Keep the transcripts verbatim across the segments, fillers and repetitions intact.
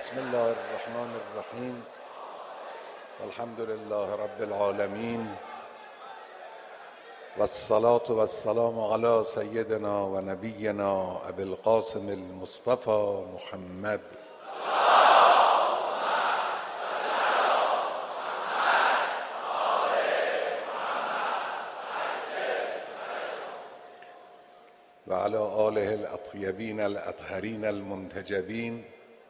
بسم الله الرحمن الرحیم والحمد لله رب العالمین والصلاة والسلام علی سیدنا و نبینا ابی القاسم المصطفى محمد و علی آله الاطیبین الاطهرین المنتجبین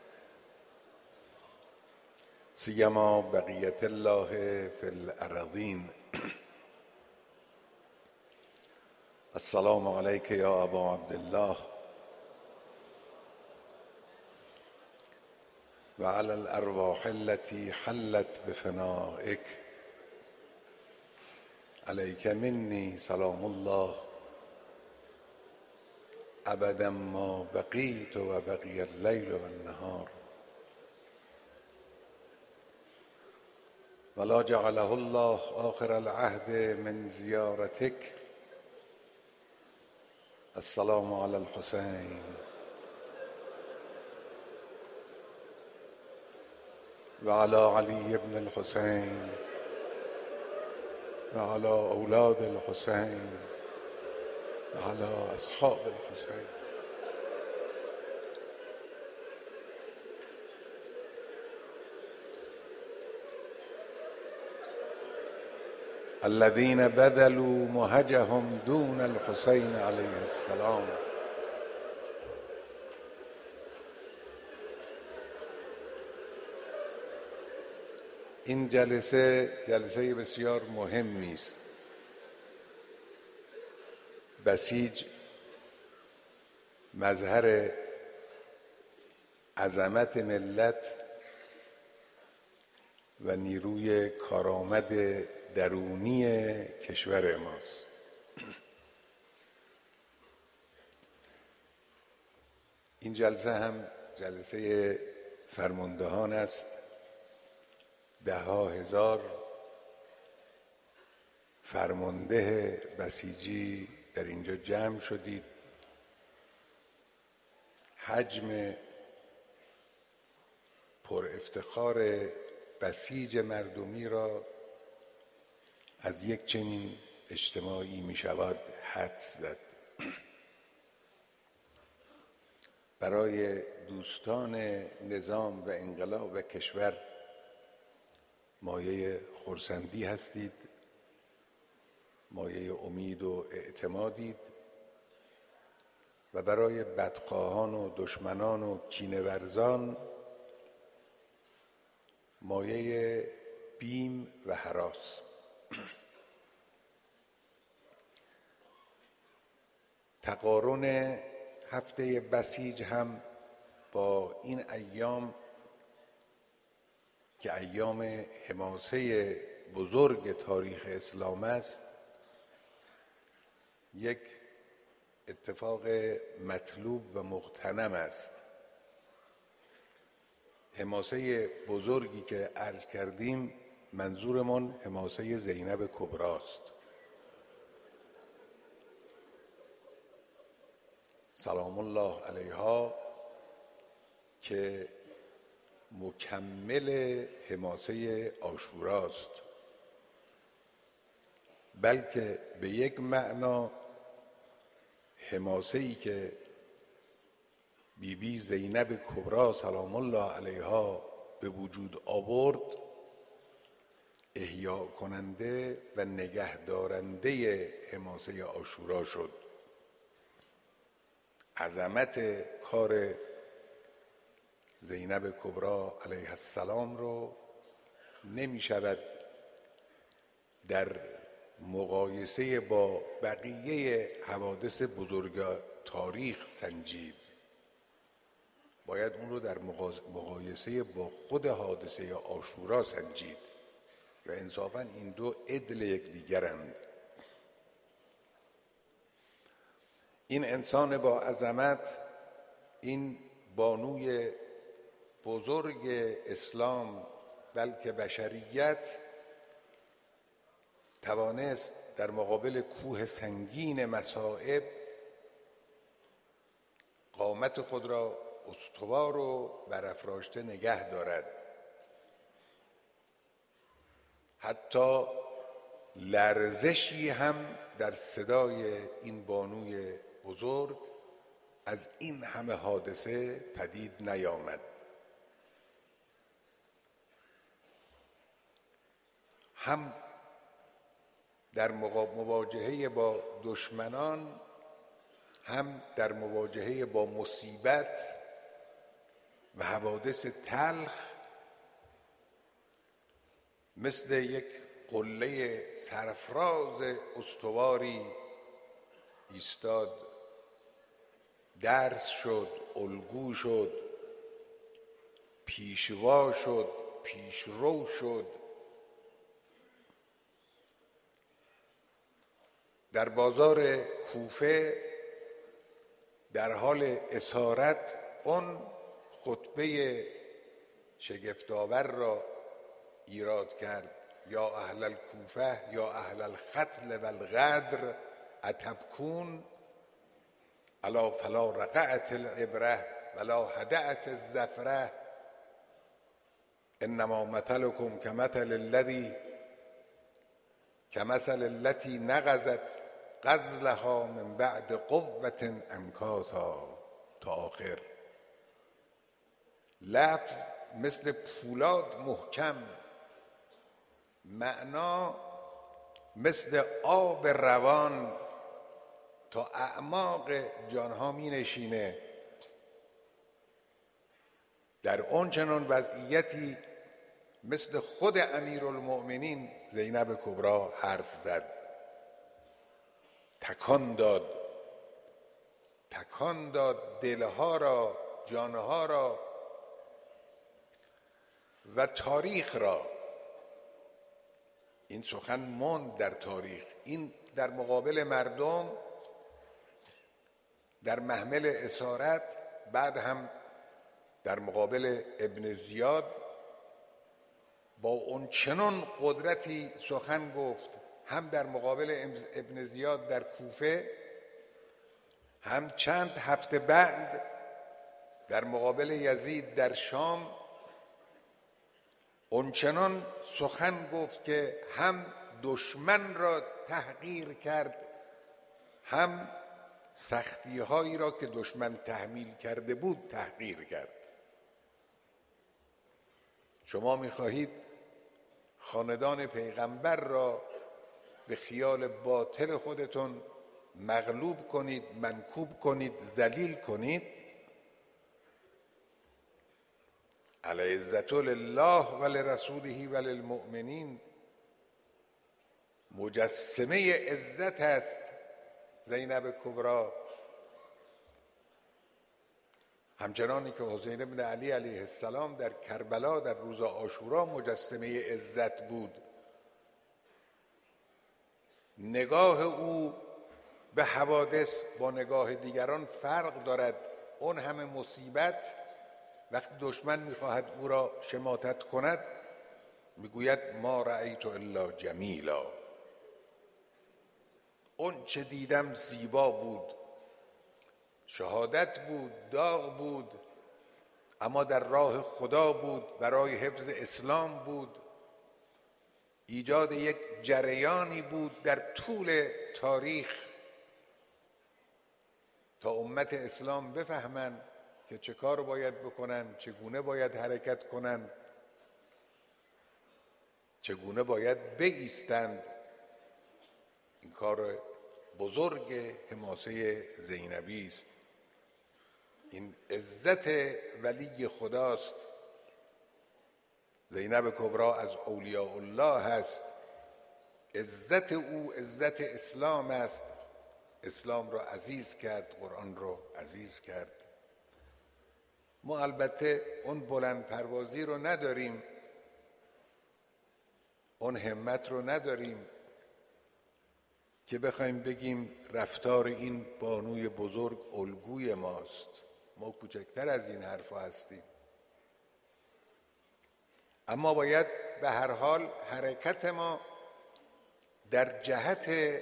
سیما بقیت الله فی الارضین. السلام علیک یا ابا عبدالله و علی الارواح التي حلت بفنائک علیک منی سلام الله ابدا ما بقیت و بقی اللیل و النهار ولا جعله الله آخر العهد من زیارتک. السلام علی الحسین و علی علی ابن الحسین و علی اولاد الحسین و علی اصحاب الحسین. الذين بذلوا مهجهم دون الحسین علیه السلام. این جلسه جلسه بسیار مهمی است. بسیج مظهر عظمت ملت و نیروی کارآمد درونی کشور ماست. این جلسه هم جلسه فرماندهان است. ده ها هزار فرمانده بسیجی در اینجا جمع شدید. حجم پر افتخار بسیج مردمی را از یک چنین اجتماعی می شود حدس زد. برای دوستان نظام و انقلاب و کشور مایه خرسندی هستید، مایه امید و اعتمادید و برای بدخواهان و دشمنان و کینه‌ورزان مایه بیم و هراس. تقارن هفته بسیج هم با این ایام که ایام حماسه بزرگ تاریخ اسلام است یک اتفاق مطلوب و مغتنم است. حماسه بزرگی که عرض کردیم منظورمون حماسه زینب کبراست سلام الله علیها، که مکمل حماسه عاشوراست، بلکه به یک معنا حماسه‌ای که بی بی زینب کبرا سلام الله علیها به وجود آورد احیا کننده و نگهدارنده حماسه عاشورا شد. عظمت کار زینب کبرا علیه السلام رو نمی شود در مقایسه با بقیه حوادث بزرگ تاریخ سنجید. باید اون رو در مقایسه با خود حادثه عاشورا سنجید و انصافاً این دو عدل یکدیگرند. این انسان با عظمت، این بانوی بزرگ اسلام بلکه بشریت، توانست در مقابل کوه سنگین مصائب قامت خود را استوار و برافراشته نگه دارد. حتی لرزشی هم در صدای این بانوی بزرگ از این همه حادثه پدید نیامد. هم در مواجهه با دشمنان، هم در مواجهه با مصیبت و حوادث تلخ مثل یک قله سرفراز استواری ایستاد، درس شد، الگو شد، پیشوا شد، پیشرو شد. در بازار کوفه در حال اسارت اون خطبه شگفت‌آور را ایراد کرد: یا اهل الکوفه یا اهل الختل و الغدر اتبکون الا فلا رقعت العبره ولا هدأت الزفره انما مثلکم کمثل الذی کمثل التي نقضت غزلها من بعد قوة انکاثا. تا آخر. لفظ مثل پولاد محکم، معنا مثل آب روان تا اعماق جانها می نشینه. در اون چنان وضعیتی مثل خود امیرالمؤمنین زینب کبری حرف زد، تکان داد، تکان داد دلها را، جانها را و تاریخ را. این سخن ماند در تاریخ. این در مقابل مردم در محمل اسارت، بعد هم در مقابل ابن زیاد با اون چنان قدرتی سخن گفت، هم در مقابل ابن زیاد در کوفه، هم چند هفته بعد در مقابل یزید در شام. اون چنان سخن گفت که هم دشمن را تحقیر کرد، هم سختی هایی را که دشمن تحمیل کرده بود تحقیر کرد. شما می‌خواهید خاندان پیغمبر را به خیال باطل خودتون مغلوب کنید، منکوب کنید، ذلیل کنید. العزة لله ولرسوله وللمؤمنین. مجسمه عزت است زینب کبری، همچنانی که حسین بن علی علیه السلام در کربلا در روز عاشورا مجسمه عزت بود. نگاه او به حوادث با نگاه دیگران فرق دارد. اون همه مصیبت، وقتی دشمن میخواهد او را شماتت کند میگوید ما رأیت الا جمیلا. اون چه دیدم زیبا بود، شهادت بود، داغ بود، اما در راه خدا بود، برای حفظ اسلام بود، ایجاد یک جریانی بود در طول تاریخ تا امت اسلام بفهمن که چه کار باید بکنن، چگونه باید حرکت کنن، چگونه باید بایستند. این کار بزرگ حماسه زینبی است. این عزت ولی خداست. زینب کبری از اولیاء الله هست. عزت او عزت اسلام است. اسلام را عزیز کرد، قرآن را عزیز کرد. ما البته اون بلند پروازی رو نداریم، اون همت رو نداریم که بخوایم بگیم رفتار این بانوی بزرگ الگوی ماست. ما کوچکتر از این حرفا هستیم. اما باید به هر حال حرکت ما در جهت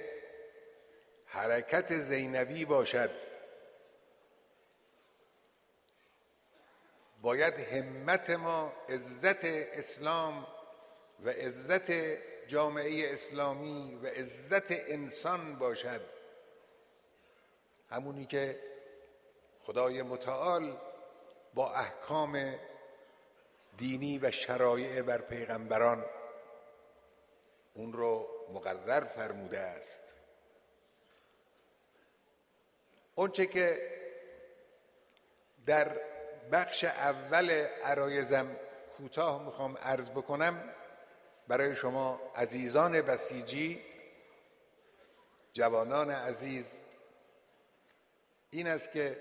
حرکت زینبی باشد. باید همت ما عزت اسلام و عزت جامعه اسلامی و عزت انسان باشد، همونی که خدای متعال با احکام دینی و شرایع بر پیغمبران اون رو مقرر فرموده است. اونچه که در بخش اول عرایزم کوتاه میخوام عرض بکنم برای شما عزیزان بسیجی، جوانان عزیز، این است که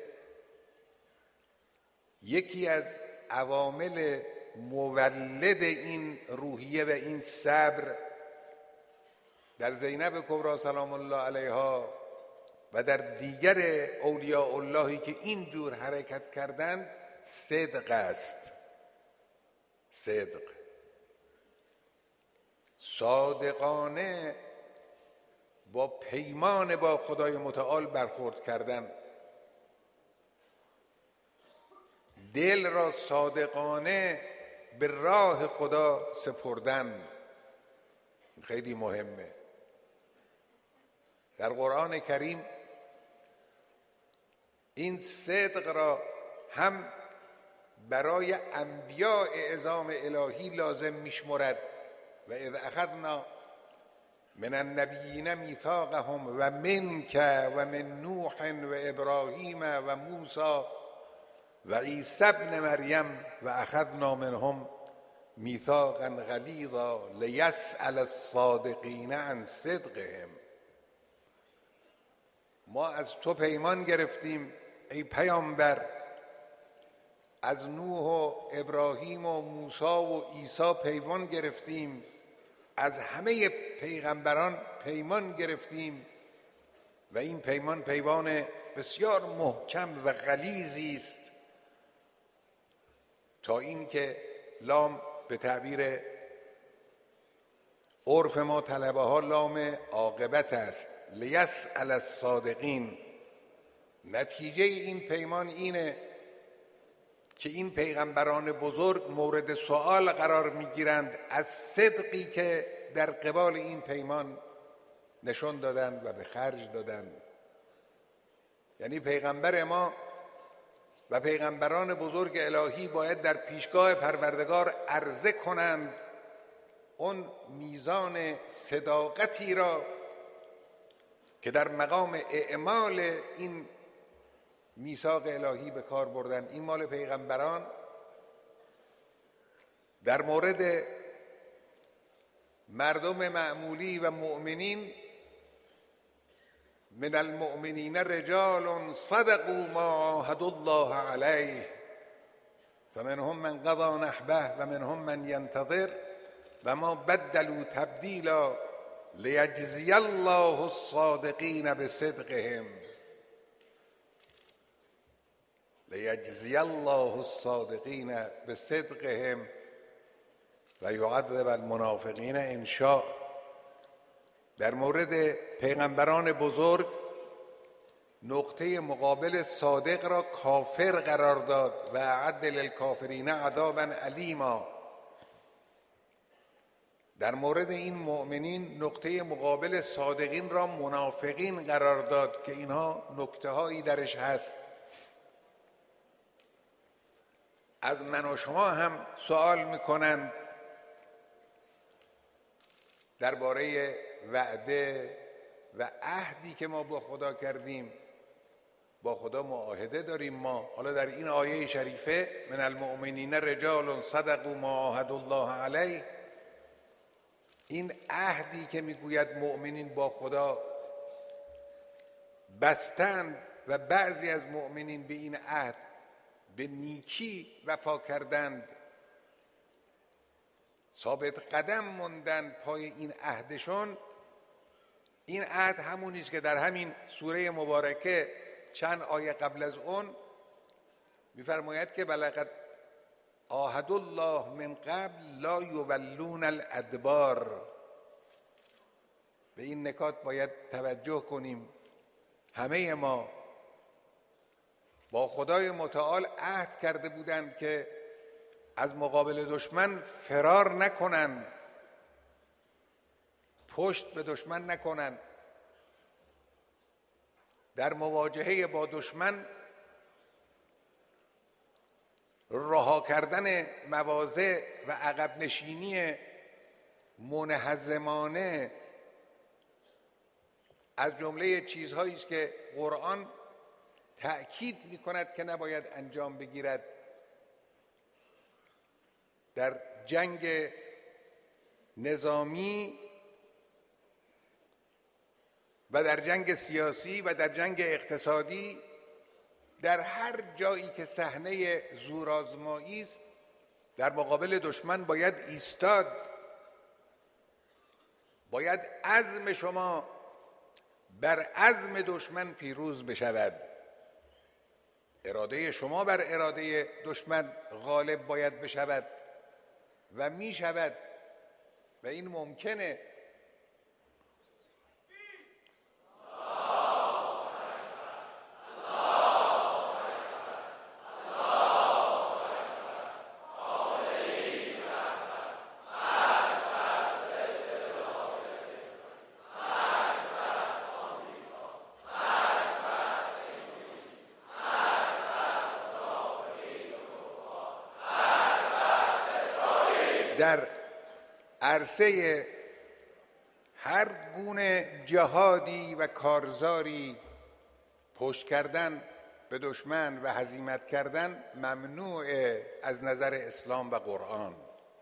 یکی از عوامل مولد این روحیه و این صبر در زینب کبری سلام الله علیها و در دیگر اولیاء اللهی که این جور حرکت کردند صدق است. صدق، صادقانه با پیمان با خدای متعال برخورد کردن، دل را صادقانه به راه خدا سپردن، خیلی مهمه. در قرآن کریم این صدق را هم برای انبیاء عظام الهی لازم میشمرد و اذ اخذنا من النبیین میثاقهم و منک و من نوح و ابراهیم و موسی و عیسی ابن مریم و اخذنا منهم میثاقا غلیظا لیسأل الصادقین عن صدقهم. ما از تو پیمان گرفتیم ای پیامبر، از نوح و ابراهیم و موسی و عیسی پیمان گرفتیم، از همه پیغمبران پیمان گرفتیم و این پیمان پیمان بسیار محکم و غلیظی است، تا این که لام به تعبیر عرف ما طلبه ها لام عاقبت است، لیسأل الصادقین. نتیجه این پیمان اینه که این پیغمبران بزرگ مورد سؤال قرار میگیرند از صدقی که در قبال این پیمان نشون دادند و به خرج دادند. یعنی پیغمبر ما و پیغمبران بزرگ الهی باید در پیشگاه پروردگار عرضه کنند اون میزان صداقتی را که در مقام اعمال این میثاق الهی به کار بردن. این مال پیغمبران. در مورد مردم معمولی و مؤمنین، من المؤمنین رجال صدقوا ما عاهدوا الله علیه فمنهم من قضى نحبه و منهم من ینتظر و ما بدلوا تبدیلا لیجزی الله الصادقین بصدقهم لیجزی الله الصادقین بصدقهم و یعذب المنافقین ان شاء. در مورد پیغمبران بزرگ نقطه مقابل صادق را کافر قرار داد و اعد للکافرین عذابا الیما. در مورد این مؤمنین نقطه مقابل صادقین را منافقین قرار داد که اینها نکته هایی درش هست. از من و شما هم سوال میکنند درباره وعده و عهدی که ما با خدا کردیم. با خدا معاهده داریم ما. حالا در این آیه شریفه من المؤمنین رجال صدقوا ما عاهدوا الله علیه، این عهدی که میگوید مؤمنین با خدا بستند و بعضی از مؤمنین به این عهد به نیکی وفا کردند، ثابت قدم موندند پای این عهدشون. این عهد همونی است که در همین سوره مبارکه چند آیه قبل از اون می‌فرماید که بلغت عاهد الله من قبل لا یولون الادبار. به این نکات باید توجه کنیم. همه ما با خدای متعال عهد کرده بودند که از مقابل دشمن فرار نکنند، پشت به دشمن نکنند، در مواجهه با دشمن رها کردن مواضع و عقب نشینی منهزمانه از جمله چیزهایی است که قرآن تأکید می‌کند که نباید انجام بگیرد در جنگ نظامی و در جنگ سیاسی و در جنگ اقتصادی. در هر جایی که صحنه زورآزمایی است در مقابل دشمن باید ایستاد، باید عزم شما بر عزم دشمن پیروز بشود، اراده شما بر اراده دشمن غالب باید بشود و می شود و این ممکنه. در عرصه هر گونه جهادی و کارزاری پشت کردن به دشمن و هزیمت کردن ممنوع از نظر اسلام و قرآن.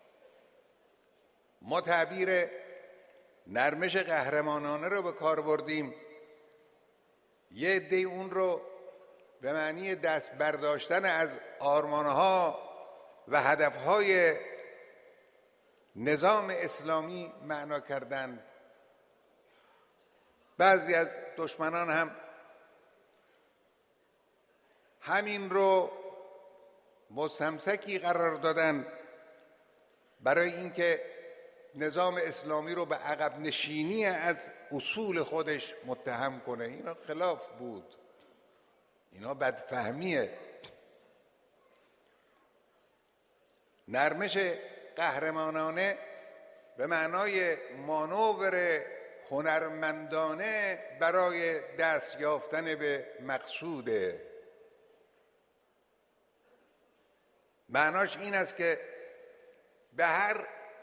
ما تعبیر نرمش قهرمانانه رو به کار بردیم، یه عده اون رو به معنی دست برداشتن از آرمانها و هدفهای نظام اسلامی معنا کردند. بعضی از دشمنان هم همین رو مستمسکی قرار دادن برای اینکه نظام اسلامی رو به عقب نشینی از اصول خودش متهم کنه. اینا خلاف بود، اینا بدفهمیه. نرمش قهرمانانه به معنای مانور هنرمندانه برای دست یافتن به مقصوده. معناش این است که به هر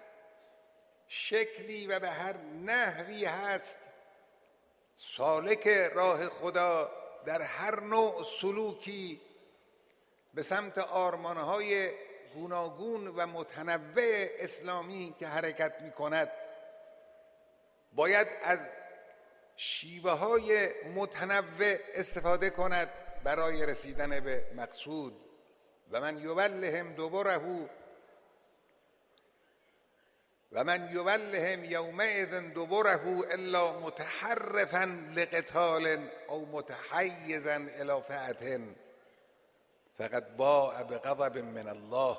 شکلی و به هر نحوی هست سالک راه خدا در هر نوع سلوکی به سمت آرمانهای گوناگون و متنوع اسلامی که حرکت می کند باید از شیوه های متنوع استفاده کند برای رسیدن به مقصود. و من یولهم دبره و من یولهم یومئذ دبره الا متحرفا لقتال او متحیزا الی فئة فقد باء بغضب من الله.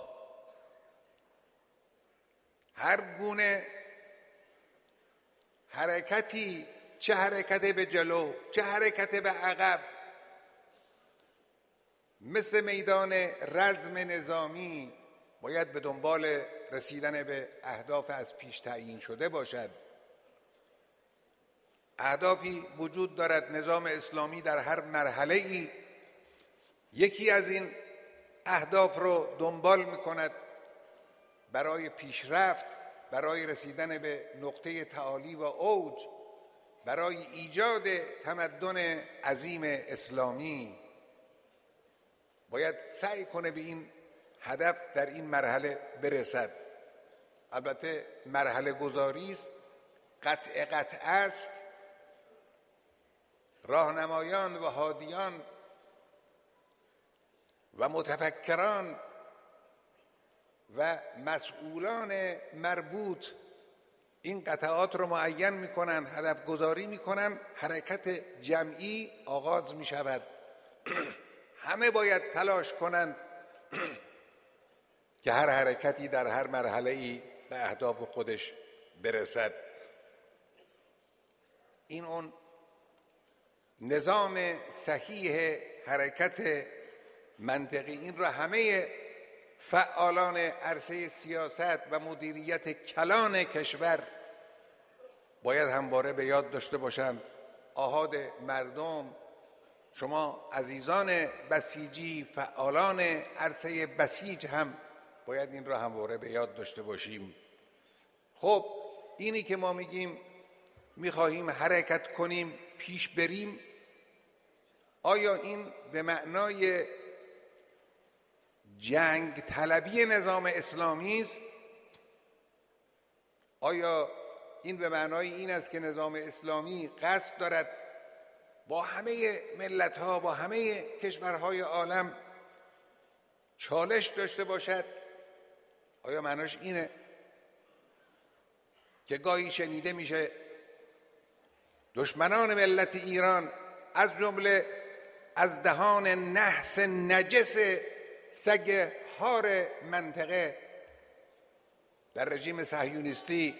هر گونه حرکتی، چه حرکت به جلو چه حرکت به عقب، مثل میدان رزم نظامی باید به دنبال رسیدن به اهداف از پیش تعیین شده باشد. اهدافی وجود دارد. نظام اسلامی در هر مرحله‌ای یکی از این اهداف رو دنبال می‌کند برای پیشرفت، برای رسیدن به نقطه تعالی و اوج، برای ایجاد تمدن عظیم اسلامی. باید سعی کنه به این هدف در این مرحله برسد. البته مرحله گذاری است، قطع قطع است. راهنمایان و هادیان و متفکران و مسئولان مربوط این قطعات رو معین میکنن، هدف گذاری میکنن، حرکت جمعی آغاز میشود. همه باید تلاش کنند که هر حرکتی در هر مرحله‌ای به اهداف خودش برسد. این اون نظام صحیح حرکت منطقی، این را همه فعالان عرصه سیاست و مدیریت کلان کشور باید همواره به یاد داشته باشند. آحاد مردم، شما عزیزان بسیجی، فعالان عرصه بسیج هم باید این را همواره به یاد داشته باشیم. خب اینی که ما میگیم میخواهیم حرکت کنیم، پیش بریم، آیا این به معنای جنگ طلبی نظام اسلامی است؟ آیا این به معنای این است که نظام اسلامی قصد دارد با همه ملت‌ها، با همه کشورهای عالم چالش داشته باشد؟ آیا معناش اینه که گاهی شنیده میشه دشمنان ملت ایران از جمله از دهان نحس نجس سگ هار منطقه در رژیم صهیونیستی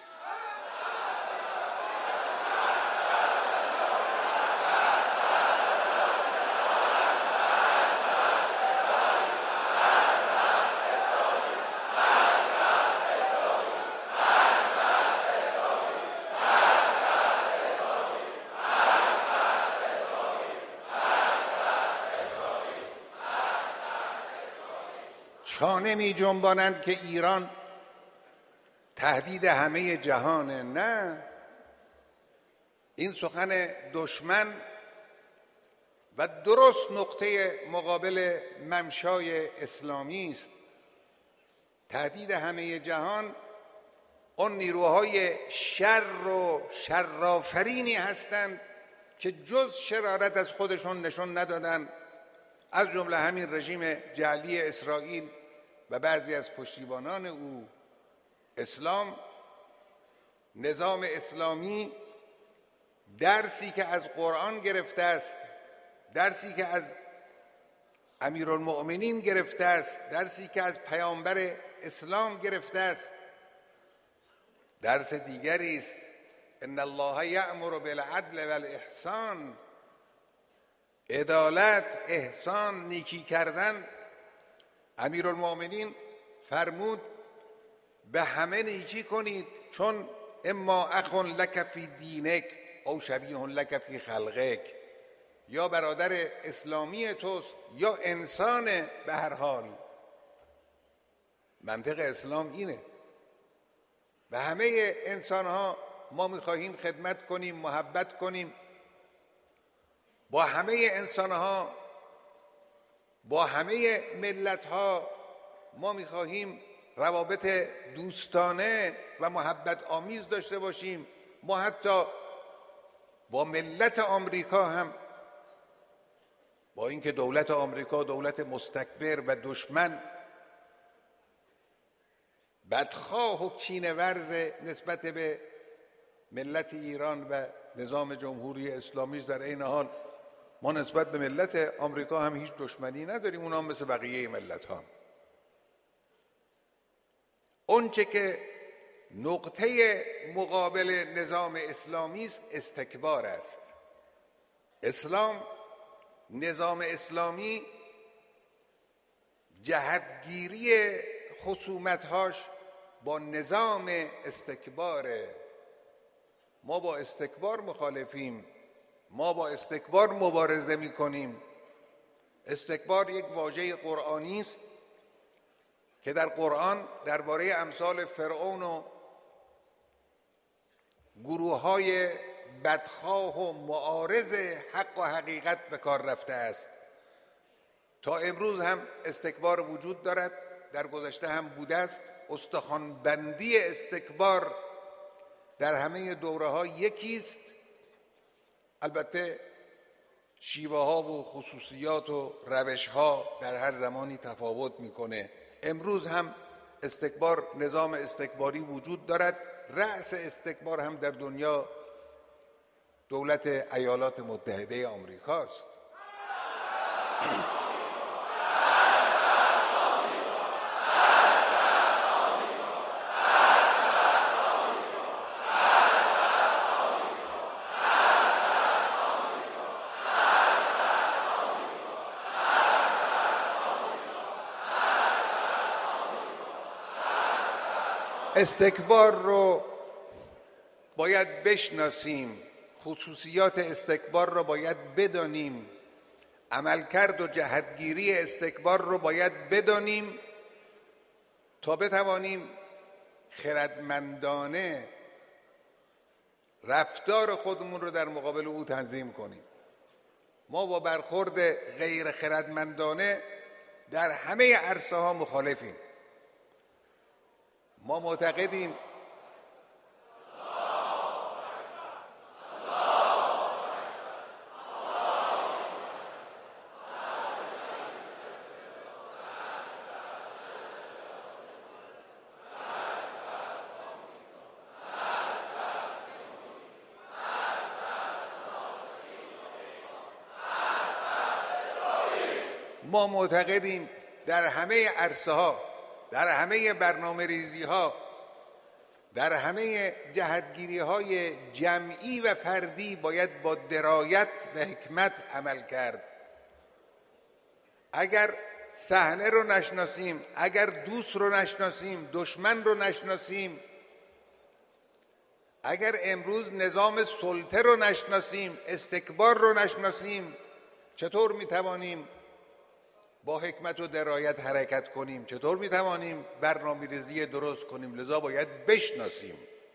چانه می جنبانند که ایران تهدید همه جهانه. نه، این سخن دشمن و درست نقطه مقابل ممشای اسلامی است. تهدید همه جهان اون نیروهای شر و شرآفرینی هستند که جز شرارت از خودشون نشون ندادن، از جمله همین رژیم جعلی اسرائیل و بعضی از پشتیبانان او. اسلام، نظام اسلامی درسی که از قرآن گرفته است، درسی که از امیرالمؤمنین گرفته است، درسی که از پیامبر اسلام گرفته است، درس دیگری است. ان الله یأمر بالعدل والاحسان، عدالت، احسان، نیکی کردن. امیرالمؤمنین فرمود به همه نیکی کنید، چون اما اخ لک فی دینک او شبیه لک فی خلقک، یا برادر اسلامی توست یا انسان به هر حال. منطق اسلام اینه. به همه انسانها ما میخواهیم خدمت کنیم، محبت کنیم. با همه انسانها، با همه ملتها ما میخواهیم روابط دوستانه و محبت آمیز داشته باشیم. ما حتی با ملت آمریکا هم، با اینکه دولت آمریکا دولت مستکبر و دشمن، بدخواه و کینه ورز نسبت به ملت ایران و نظام جمهوری اسلامی، در این حال ما نسبت به ملت آمریکا هم هیچ دشمنی نداریم، اونا هم مثل بقیه ملت ها. اون چه که نقطه مقابل نظام اسلامی است استکبار است. اسلام، نظام اسلامی جهتگیری خصومتهاش با نظام استکباره. ما با استکبار مخالفیم، ما با استکبار مبارزه می کنیم. استکبار یک واژه قرآنی است که در قرآن درباره امثال فرعون و گروه‌های بدخواه و معارض حق و حقیقت به کار رفته است. تا امروز هم استکبار وجود دارد، در گذشته هم بوده است. استخوان‌بندی استکبار در همه دوره‌ها یکیست، البته شیوه ها و خصوصیات و روش ها در هر زمانی تفاوت میکنه. امروز هم استکبار، نظام استکباری وجود دارد. رأس استکبار هم در دنیا دولت ایالات متحده آمریکاست. استکبار رو باید بشناسیم، خصوصیات استکبار رو باید بدانیم، عملکرد و جهتگیری استکبار رو باید بدانیم تا بتوانیم خردمندانه رفتار خودمون رو در مقابل او تنظیم کنیم. ما با برخورد غیر خردمندانه در همه عرصه ها مخالفیم. ما معتقدیم ما معتقدیم در همه عرصه ها، در همه برنامه ریزی ها، در همه جهتگیری های جمعی و فردی باید با درایت و حکمت عمل کرد. اگر صحنه رو نشناسیم، اگر دوست رو نشناسیم، دشمن رو نشناسیم، اگر امروز نظام سلطه رو نشناسیم، استکبار رو نشناسیم، چطور میتوانیم با حکمت و درایت حرکت کنیم؟ چطور میتوانیم برنامه‌ریزی درست کنیم؟ لذا باید بشناسیم.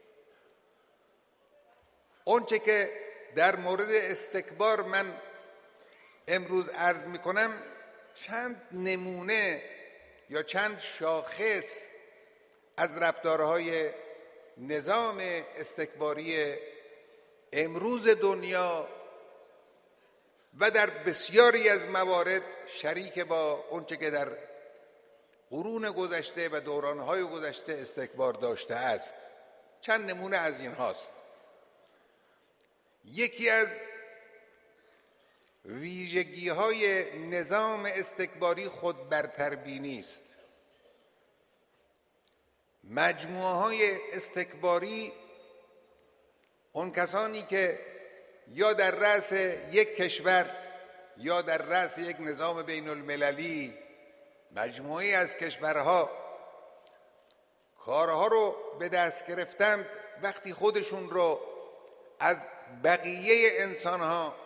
اونچه که در مورد استکبار من امروز عرض میکنم چند نمونه یا چند شاخص از رفتارهای نظام استکباری امروز دنیا و در بسیاری از موارد شریک با اونچه که در قرون گذشته و دورانهای گذشته استکبار داشته است. چند نمونه از این هاست. یکی از ویژگی های نظام استکباری خود برتربینی است. مجموعه های استکباری اون کسانی که یا در رأس یک کشور یا در رأس یک نظام بین المللی مجموعه از کشورها کارها رو به دست گرفتند، وقتی خودشون رو از بقیه انسانها،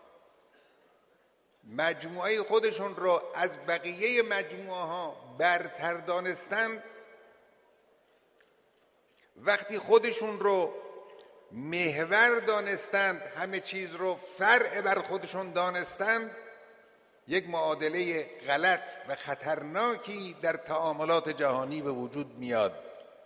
مجموعه خودشون رو از بقیه مجموعه ها برتر دانستند، وقتی خودشون رو محور دانستند، همه چیز رو فرع بر خودشون دانستند، یک معادله غلط و خطرناکی در تعاملات جهانی به وجود میاد.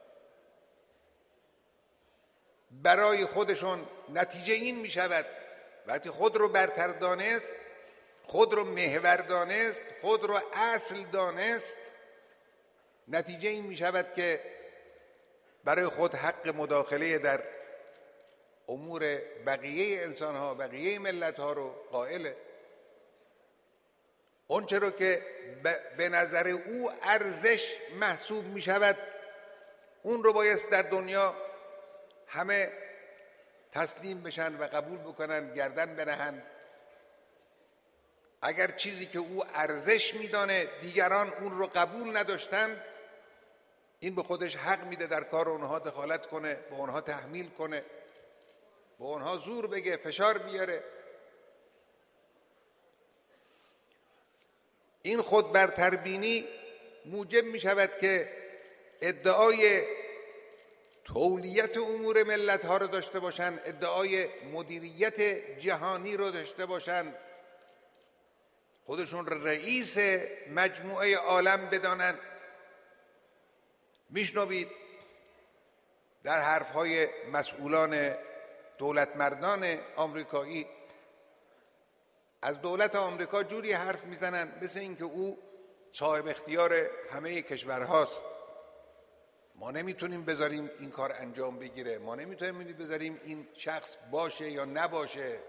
برای خودشون نتیجه این می شود وقتی خود رو برتر دانست، خود رو محور دانست، خود رو اصل دانست، نتیجه این می شود که برای خود حق مداخله در امور بقیه انسان ها، بقیه ملت ها رو قائله. اون چرا که به نظر او ارزش محسوب می شود، اون رو بایست در دنیا همه تسلیم بشن و قبول بکنن، گردن بنهن. اگر چیزی که او ارزش میدانه دیگران اون رو قبول نداشتن، این به خودش حق میده در کار اونها دخالت کنه، به اونها تحمیل کنه، به اونها زور بگه، فشار بیاره. این خود برتربینی موجب می شود که ادعای تولیت امور ملت ها رو داشته باشن، ادعای مدیریت جهانی رو داشته باشن، خودشون رئیس مجموعه عالم بدانن. میشنوید در حرفهای مسئولان دولت مردان آمریکایی از دولت آمریکا جوری حرف میزنن مثل اینکه او صاحب اختیار همه کشورهاست. ما نمیتونیم بذاریم این کار انجام بگیره، ما نمیتونیم بذاریم این شخص باشه یا نباشه.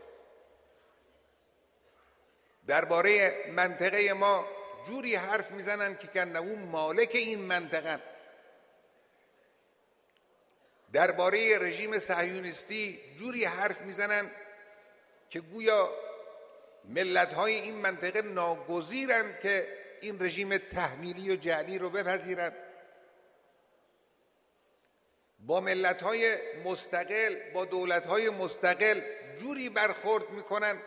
درباره منطقه ما جوری حرف میزنن که کنه او مالک این منطقه. درباره رژیم صهیونیستی جوری حرف میزنن که گویا ملت‌های این منطقه ناگزیرند که این رژیم تحمیلی و جعلی رو بپذیرند. با ملت‌های مستقل، با دولت‌های مستقل جوری برخورد میکنن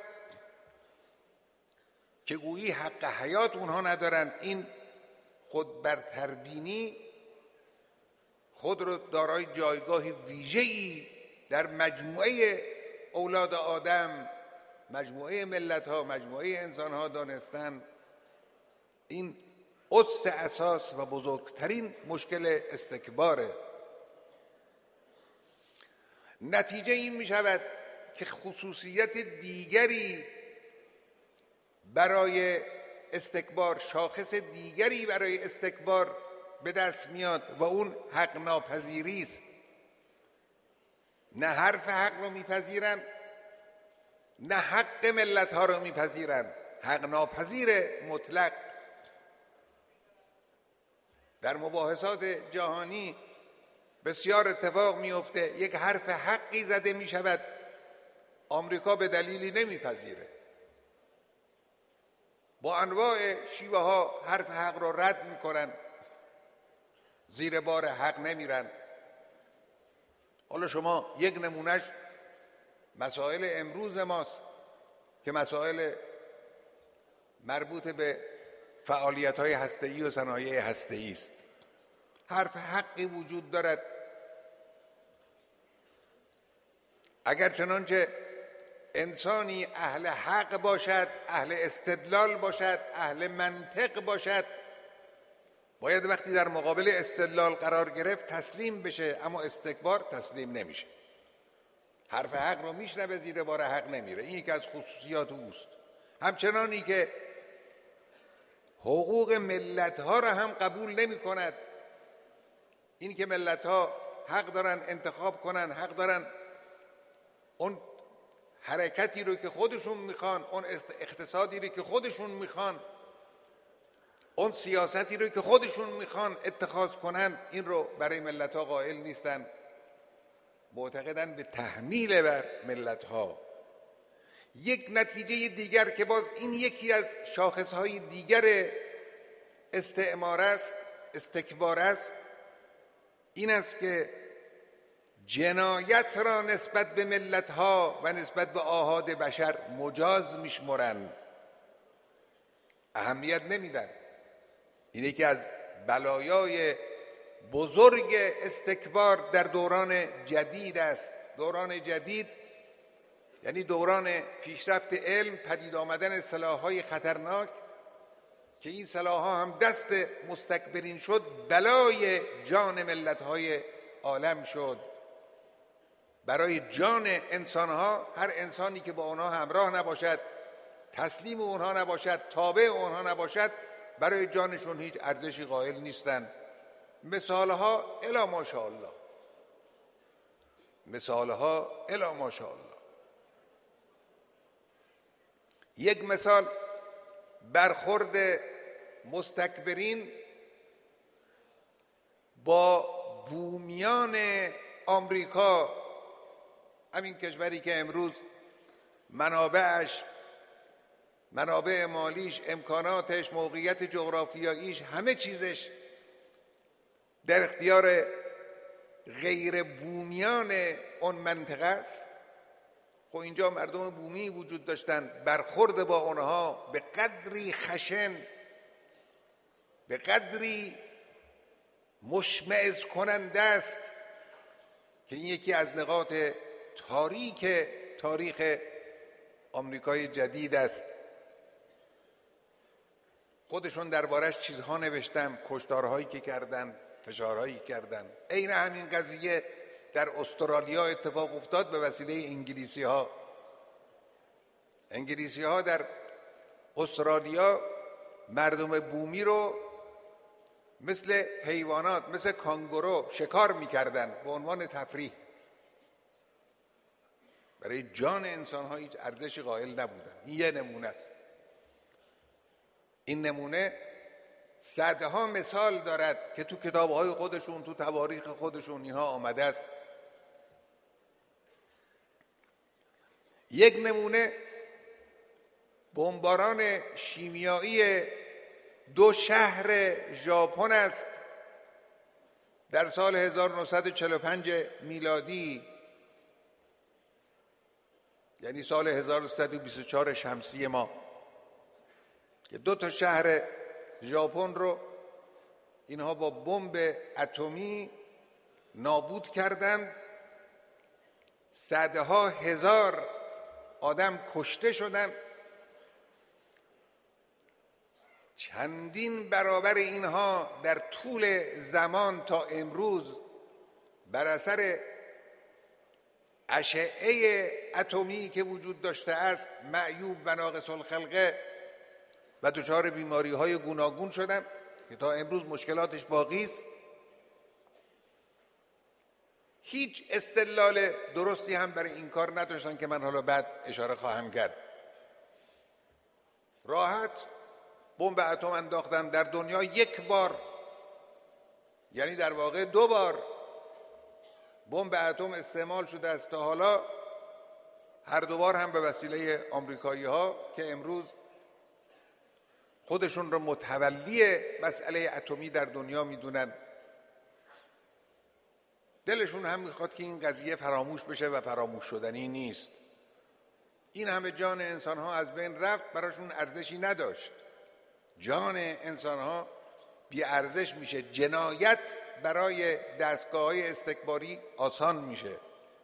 که گویی حق حیات اونها ندارن. این خود برتربینی خود رو دارای جایگاه ویژه‌ای در مجموعه اولاد آدم، مجموعه ملت‌ها، مجموعه انسان‌ها دانستن. این اس اساس و بزرگترین مشکل استکباره. نتیجه این می شود که خصوصیت دیگری برای استکبار، شاخص دیگری برای استکبار به دست میاد و اون حق ناپذیری است. نه حرف حق رو میپذیرن، نه حق ملت ها رو میپذیرن. حق ناپذیر مطلق. در مباحثات جهانی بسیار اتفاق میفته، یک حرف حقی زده می شود، آمریکا به دلیلی نمیپذیره، با انواع شیوه ها حرف حق را رد میکنن، زیر بار حق نمیرن. حالا شما یک نمونهش مسائل امروز ماست که مسائل مربوط به فعالیت‌های هسته‌ای و صنایع هسته‌ای است. حرف حقی وجود دارد. اگر چنانچه انسانی اهل حق باشد، اهل استدلال باشد، اهل منطق باشد، باید وقتی در مقابل استدلال قرار گرفت تسلیم بشه، اما استکبار تسلیم نمیشه. حرف حق رو میشنوه، زیر بار حق نمیره. این یکی از خصوصیات اوست. همچنانی که حقوق ملت ها را هم قبول نمی کند. این که ملت ها حق دارن انتخاب کنن، حق دارن اون حرکتی رو که خودشون میخوان، اون اقتصادی رو که خودشون میخوان، اون سیاستی رو که خودشون میخوان اتخاذ کنن، این رو برای ملت ها قائل نیستن. معتقدن به تحمیل بر ملت ها. یک نتیجه دیگر که باز این یکی از شاخصهای دیگر استعمار است، استکبار است، این است که جنایت را نسبت به ملت ها و نسبت به آحاد بشر مجاز میشمرند، اهمیت نمیدن. این یکی از بلایای بزرگ استکبار در دوران جدید است. دوران جدید یعنی دوران پیشرفت علم، پدید آمدن سلاح‌های خطرناک که این سلاح‌ها هم دست مستکبرین شد، بلای جان ملت‌های عالم شد. برای جان انسان‌ها، هر انسانی که با آنها همراه نباشد، تسلیم اونها نباشد، تابع اونها نباشد، برای جانشون هیچ ارزشی قائل نیستند. مثالها الا ماشاءالله، مثالها الا ماشاءالله. یک مثال برخورد مستکبرین با بومیان آمریکا، همین کشوری که امروز منابعش، منابع مالیش، امکاناتش، موقعیت جغرافیاییش، همه چیزش در اختیار غیر بومیان اون منطقه است. خب اینجا مردم بومی وجود داشتن، برخورد با اونها به قدری خشن، به قدری مشمئز کننده است که این یکی از نقاط تاریک تاریخ آمریکای جدید است. خودشون دربارش چیزها نوشتن، کشتارهایی که کردن، فشارهایی کردن. عین همین قضیه در استرالیا اتفاق افتاد به وسیله انگلیسی ها. انگلیسی ها در استرالیا مردم بومی رو مثل حیوانات، مثل کانگورو شکار میکردن به عنوان تفریح. برای جان انسان ها هیچ ارزشی قائل نبودن. این یه نمونه است. این نمونه صدها مثال دارد که تو کتاب‌های خودشون، تو تواریخ خودشون اینها آمده است. یک نمونه بمباران شیمیایی دو شهر ژاپن است در سال هزار و نهصد و چهل و پنج میلادی، یعنی سال هزار و سیصد و بیست و چهار شمسی ما، که دو تا شهر ژاپن رو اینها با بمب اتمی نابود کردند. صدها هزار آدم کشته شدند. چندین برابر اینها در طول زمان تا امروز بر اثر اشعه اتمی که وجود داشته است معیوب و ناقص الخلقه و دچار بیماری های گوناگون شدند که تا امروز مشکلاتش باقی است. هیچ استدلال درستی هم برای این کار نداشتن که من حالا بعد اشاره خواهم کرد. راحت بمب اتم انداختن در دنیا یک بار، یعنی در واقع دو بار بمب اتم استعمال شده است تا حالا، هر دو بار هم به وسیله آمریکایی ها که امروز خودشون رو متولی مسئله اتمی در دنیا میدونن. دلشون هم میخواد که این قضیه فراموش بشه و فراموش شدنی نیست. این همه جان انسان ها از بین رفت، براشون ارزشی نداشت. جان انسان ها بی ارزش میشه، جنایت برای دستگاه های استکباری آسان میشه.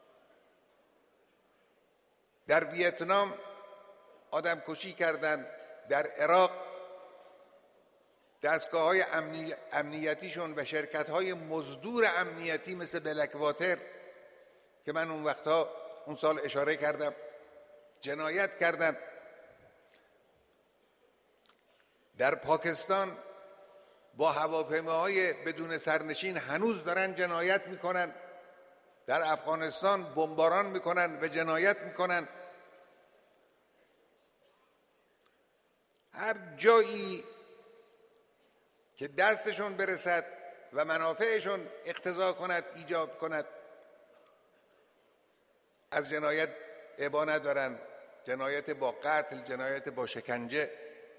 در ویتنام آدم کشی کردن، در عراق دستگاه های امنی... امنیتیشون و شرکت های مزدور امنیتی مثل بلکواتر که من اون وقتها اون سال اشاره کردم جنایت کردن. در پاکستان با هواپیماهای بدون سرنشین هنوز دارن جنایت میکنن. در افغانستان بمباران میکنن و جنایت میکنن. هر جایی که دستشون برسد و منافعشون اقتضا کند، ایجاب کند، از جنایت ابا ندارن. جنایت با قتل، جنایت با شکنجه.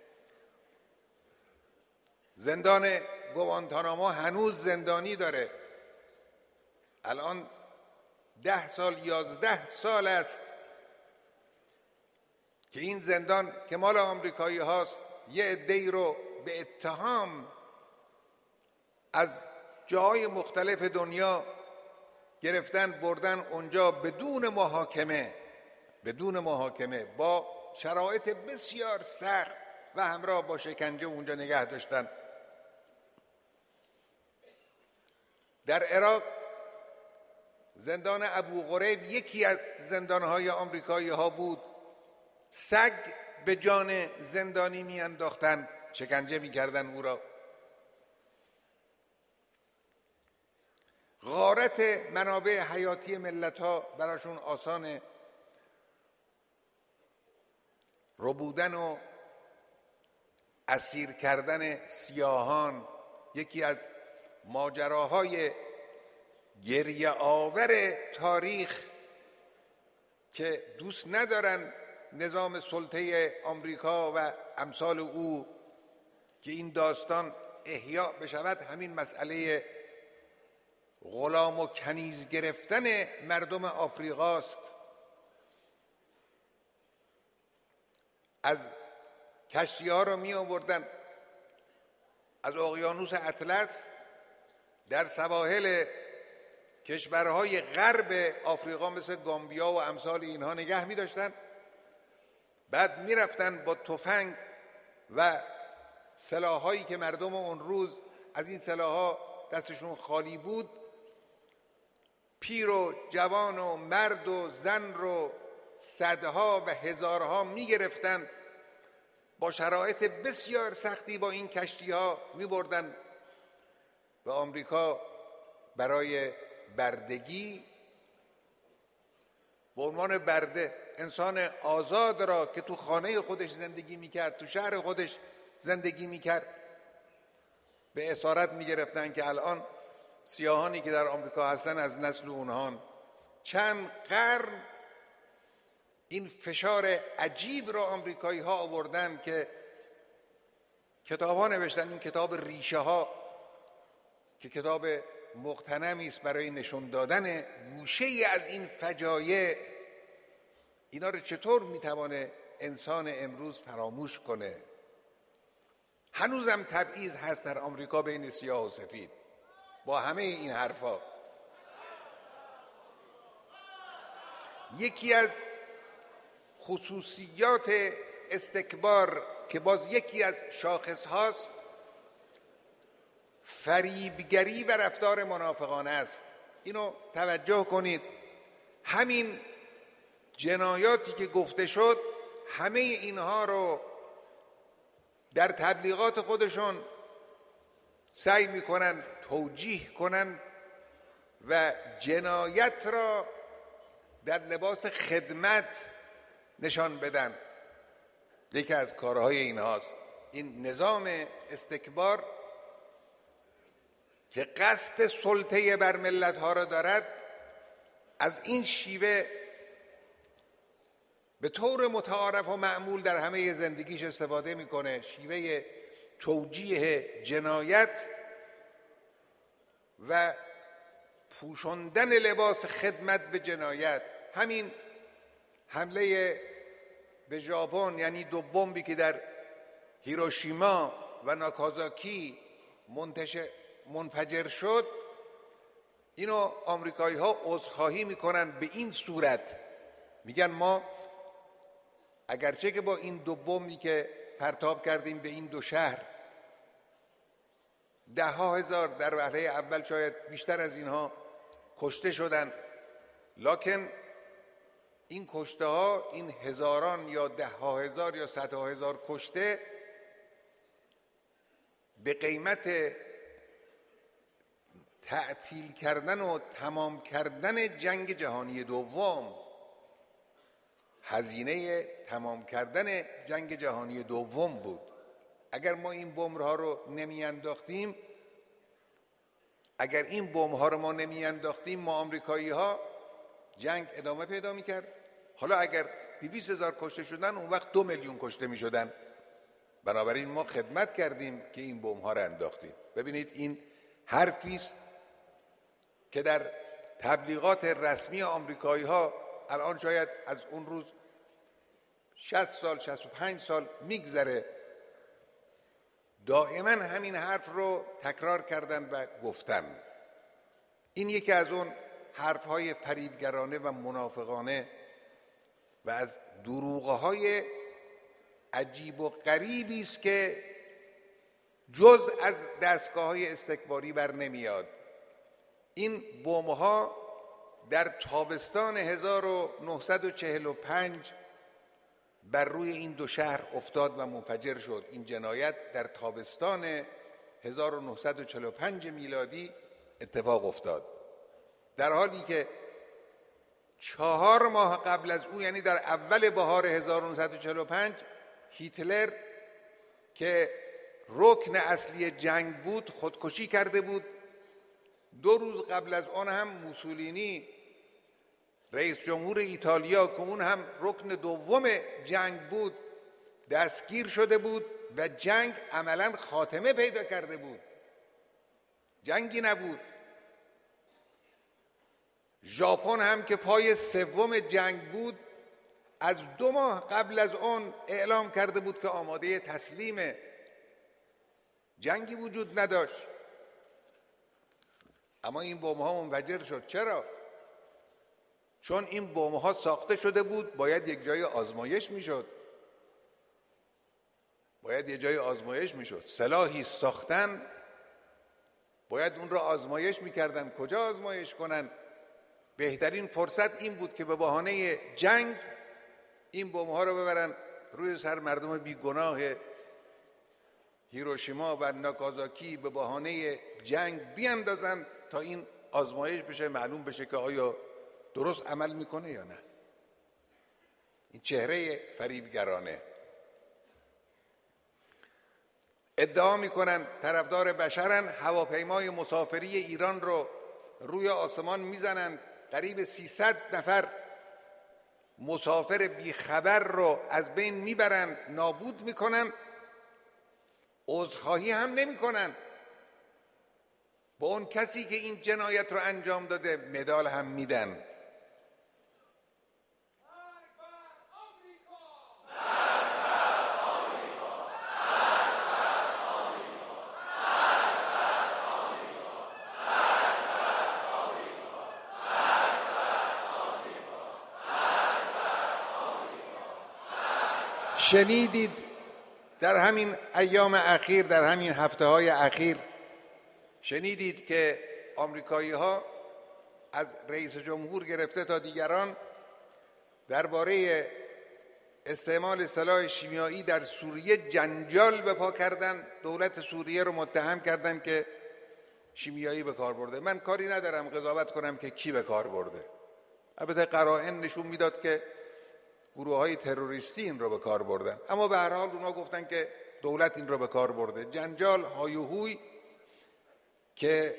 زندان گوانتانامو هنوز زندانی داره. الان ده سال یازده سال است که این زندان که مال آمریکایی هاست یه عده‌ای رو به اتهام از جاهای مختلف دنیا گرفتن بردن اونجا بدون محاکمه بدون محاکمه با شرایط بسیار سخت و همراه با شکنجه اونجا نگه داشتن. در عراق زندان ابو غریب یکی از زندانهای آمریکایی ها بود. سگ به جان زندانی می انداختن، شکنجه می کردن او را. غارت منابع حیاتی ملت ها براشون آسانه. ربودن و اسیر کردن سیاهان یکی از ماجراهای گریه آور تاریخ که دوست ندارن نظام سلطه آمریکا و امثال او که این داستان احیا بشود. همین مسئله غلام و کنیز گرفتن مردم آفریقاست. از کشتی ها رو می آوردن از اقیانوس اطلس در سواحل کشورهای غرب آفریقا مثل گامبیا و امثال اینها نگه می داشتن. بعد می رفتن با تفنگ و سلاحایی که مردم اون روز از این سلاحها دستشون خالی بود، پیر و جوان و مرد و زن رو صدها و هزارها می گرفتن، با شرایط بسیار سختی با این کشتی ها می بردن و آمریکا برای بردگی به عنوان برده انسان آزاد را که تو خانه خودش زندگی می کرد، تو شهر خودش زندگی می کرد، به اسارت می گرفتن که الان سیاهانی که در آمریکا هستن از نسل اونهان. چند قرن این فشار عجیب را آمریکایی ها آوردن که کتاب ها نوشتن. این کتاب ریشه ها که کتاب مغتنمی است برای نشون دادن گوشه ای از این فجایع. اینا رو چطور میتوانه انسان امروز فراموش کنه؟ هنوزم تبعیض هست در آمریکا بین سیاه و سفید. با همه این حرفا یکی از خصوصیات استکبار که باز یکی از شاخص هاست فریبگری و رفتار منافقانه است. اینو توجه کنید. همین جنایاتی که گفته شد همه اینها رو در تبلیغات خودشون سعی میکنن توجیه کنن و جنایت را در لباس خدمت نشان بدن. یکی از کارهای اینهاست این نظام استکبار که قصد سلطه بر ملت‌ها را دارد. از این شیوه به طور متعارف و معمول در همه زندگیش استفاده میکنه، شیوه توجیه جنایت و پوشاندن لباس خدمت به جنایت. همین حمله به ژاپن، یعنی دو بمبی که در هیروشیما و ناکازاکی منتشر منفجر شد، اینو آمریکایی ها عذرخواهی میکنن به این صورت، میگن ما اگرچه که با این دو بمبی که پرتاب کردیم به این دو شهر ده ها هزار، در وهله اول شاید بیشتر از اینها کشته شدن، لکن این کشته ها، این هزاران یا ده ها هزار یا صد ها هزار کشته به قیمت تعطیل کردن و تمام کردن جنگ جهانی دوم، هزینه تمام کردن جنگ جهانی دوم بود. اگر ما این بمب‌ها رو نمی انداختیم اگر این بمب‌ها رو ما نمی انداختیم ما آمریکایی ها جنگ ادامه پیدا می کرد. حالا اگر دویست هزار کشته شدن اون وقت دو میلیون کشته می شدن. بنابراین ما خدمت کردیم که این بمب‌ها رو انداختیم. ببینید این حرفی است که در تبلیغات رسمی آمریکایی ها الان شاید از اون روز شصت سال شصت و پنج سال میگذره، دائما همین حرف رو تکرار کردن و گفتن. این یکی از اون حرفهای فریبگرانه و منافقانه و از دروغهای عجیب و غریبی است که جز از دستگاه‌های استکباری بر نمیاد. این بمب‌ها در تابستان هزار و نهصد و چهل و پنج بر روی این دو شهر افتاد و منفجر شد. این جنایت در تابستان هزار و نهصد و چهل و پنج میلادی اتفاق افتاد، در حالی که چهار ماه قبل از او، یعنی در اول بهار هزار و نهصد و چهل و پنج، هیتلر که رکن اصلی جنگ بود خودکشی کرده بود. دو روز قبل از آن هم موسولینی رئیس جمهور ایتالیا که اون هم رکن دوم جنگ بود دستگیر شده بود و جنگ عملاً خاتمه پیدا کرده بود، جنگی نبود. ژاپن هم که پای سوم جنگ بود از دو ماه قبل از آن اعلام کرده بود که آماده تسلیمه، جنگی وجود نداشت. اما این بمب‌ها منفجر شد. چرا؟ چون این بمب‌ها ساخته شده بود باید یک جای آزمایش میشد. باید یک جای آزمایش میشد. سلاحی ساختن باید اون را آزمایش میکردن. کجا آزمایش کنن؟ بهترین فرصت این بود که به بهانه جنگ این بمب‌ها رو ببرن روی سر مردم بیگناه هیروشیما و ناکازاکی، به بهانه جنگ بیاندازن تا این آزمایش بشه، معلوم بشه که آیا درست عمل میکنه یا نه. این چهره فریبگرانه. ادعا میکنن طرفدار بشرن، هواپیمای مسافری ایران رو روی آسمان میزنن، قریب سیصد نفر مسافر بیخبر رو از بین میبرن، نابود میکنن، عذرخواهی هم نمیکنن. با اون کسی که این جنایت رو انجام داده مدال هم میدن. شنیدید در همین ایام اخیر، در همین هفته های اخیر شنیدید که آمریکایی ها از رئیس جمهور گرفته تا دیگران درباره استعمال سلاح شیمیایی در سوریه جنجال به پا کردن. دولت سوریه رو متهم کردن که شیمیایی به کار برده. من کاری ندارم قضاوت کنم که کی به کار برده. البته قرائن نشون میداد که گروه های تروریستی این رو به کار بردن، اما به هر حال اونا گفتن که دولت این رو به کار برده. جنجال هایوهوی که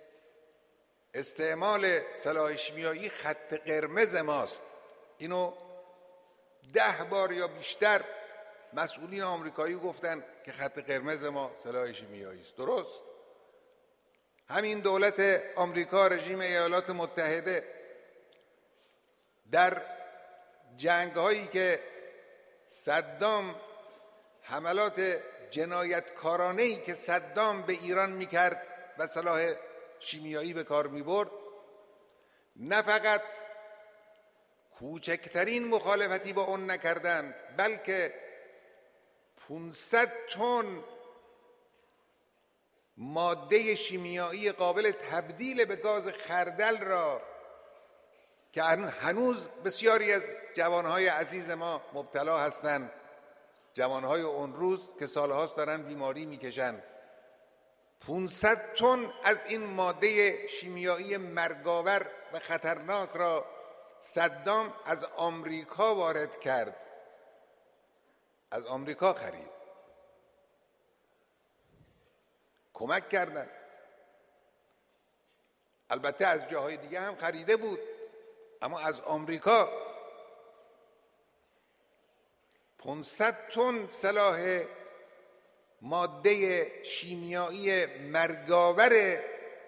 استعمال سلاح شیمیایی خط قرمز ماست، اینو ده بار یا بیشتر مسئولین آمریکایی گفتن که خط قرمز ما سلاح شیمیایی است. درست؟ همین دولت آمریکا، رژیم ایالات متحده، در جنگ هایی که صدام، حملات جنایتکارانه‌ای که صدام به ایران میکرد و سلاح شیمیایی به کار میبرد، نه فقط کوچکترین مخالفتی با اون نکردند، بلکه پانصد تن ماده شیمیایی قابل تبدیل به گاز خردل را که هنوز بسیاری از جوانهای عزیز ما مبتلا هستند، جوانهای اون روز که سالهاست دارن بیماری میکشن، پانصد تن از این ماده شیمیایی مرگاور و خطرناک را صدام از آمریکا وارد کرد، از آمریکا خرید، کمک کردن. البته از جاهای دیگه هم خریده بود، اما از آمریکا پانصد تن سلاح ماده شیمیایی مرگاور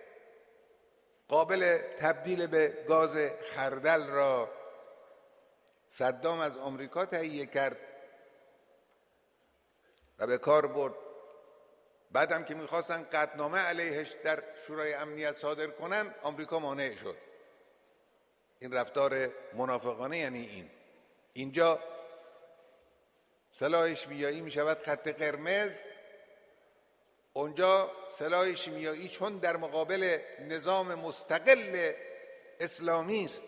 قابل تبدیل به گاز خردل را صدام از آمریکا تهیه کرد و به کار برد. بعدم که میخواستن قطعنامه علیهش در شورای امنیت صادر کنن، آمریکا مانع شد. این رفتار منافقانه یعنی این. اینجا سلاح شیمیایی میشود خط قرمز، اونجا سلاح شیمیایی چون در مقابل نظام مستقل اسلامی است،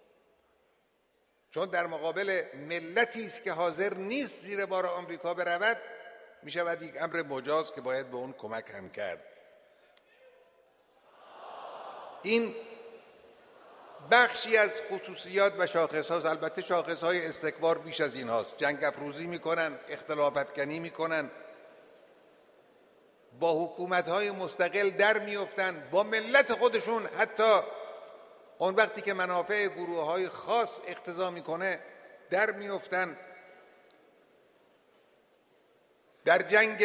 چون در مقابل ملتی است که حاضر نیست زیر بار آمریکا برود، میشود یک امر مجاز که باید به اون کمک هم کرد. این بخشی از خصوصیات و شاخص هاست. البته شاخص های استکبار بیش از این هاست. جنگ افروزی میکنن، اختلافت کنی میکنن، با حکومت های مستقل در میفتن، با ملت خودشون، حتی اون وقتی که منافع گروه های خاص اقتضا میکنه در میفتن. در جنگ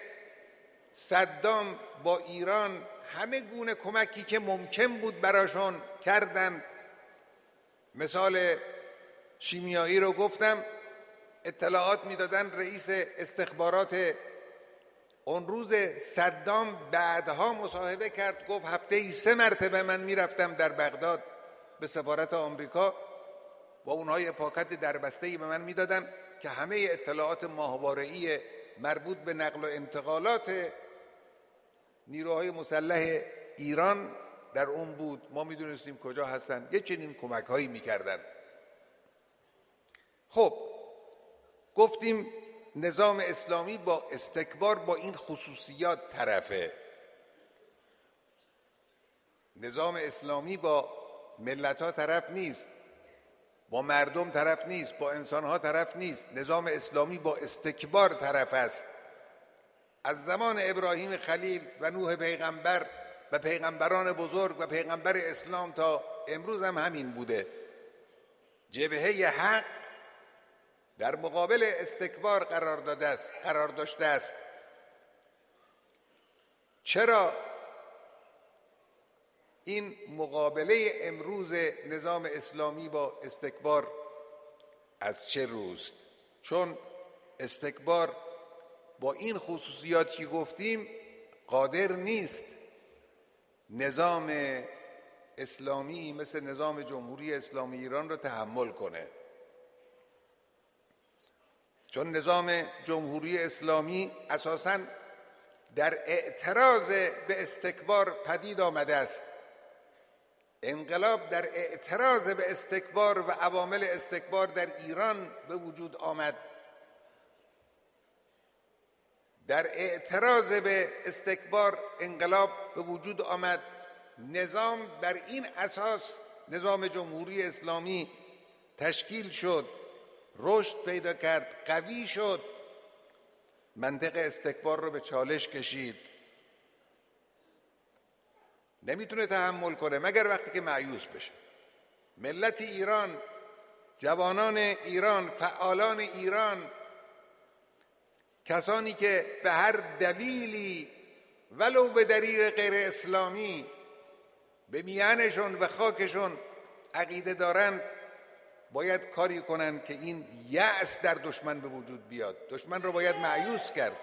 صدام با ایران همه گونه کمکی که ممکن بود براشون کردن. مثال شیمیایی رو گفتم، اطلاعات میدادن. رئیس استخبارات اون روز صدام بعدها مصاحبه کرد، گفت هفته ای سه مرتبه من میرفتم در بغداد به سفارت آمریکا و اونها یه پاکت دربسته‌ای به من میدادن که همه اطلاعات ماهواره‌ای مربوط به نقل و انتقالات نیروهای مسلح ایران در اون بود. ما میدونستیم کجا هستن. یه چنین کمک هایی میکردن. خب گفتیم نظام اسلامی با استکبار با این خصوصیات طرفه. نظام اسلامی با ملت ها طرف نیست، با مردم طرف نیست، با انسان ها طرف نیست. نظام اسلامی با استکبار طرف است. از زمان ابراهیم خلیل و نوح پیغمبر و پیغمبران بزرگ و پیغمبر اسلام تا امروز هم همین بوده. جبهه حق در مقابل استکبار قرار داده است، قرار داشته است. چرا؟ این مقابله امروز نظام اسلامی با استکبار از چه روست؟ چون استکبار با این خصوصیاتی گفتیم قادر نیست نظام اسلامی مثل نظام جمهوری اسلامی ایران رو تحمل کنه، چون نظام جمهوری اسلامی اساساً در اعتراض به استکبار پدید آمده است. انقلاب در اعتراض به استکبار و عوامل استکبار در ایران به وجود آمد. در اعتراض به استکبار انقلاب به وجود آمد. نظام بر این اساس نظام جمهوری اسلامی تشکیل شد، رشد پیدا کرد، قوی شد، منطق استکبار رو به چالش کشید. نمیتونه تحمل کنه مگر وقتی که مایوس بشه. ملت ایران، جوانان ایران، فعالان ایران، کسانی که به هر دلیلی ولو به دلیل غیر اسلامی به میهنشون و خاکشون عقیده دارند، باید کاری کنن که این یأس در دشمن به وجود بیاد. دشمن رو باید مایوس کرد.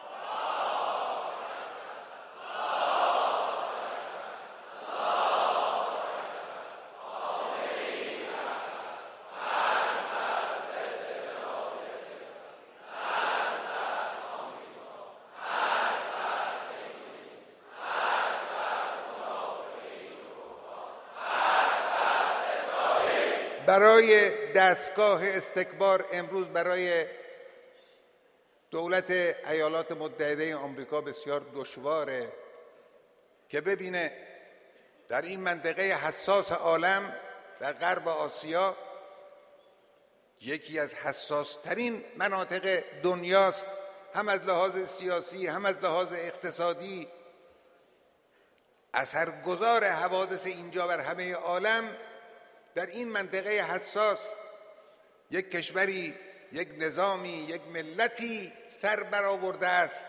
برای دستگاه استکبار امروز برای دولت ایالات متحده آمریکا بسیار دشواره که ببینه در این منطقه حساس عالم، در غرب آسیا، یکی از حساسترین مناطق دنیاست، هم از لحاظ سیاسی هم از لحاظ اقتصادی. اثرگذار حوادث اینجا بر همه عالم در این منطقه حساس یک کشوری، یک نظامی، یک ملتی سر برآورده است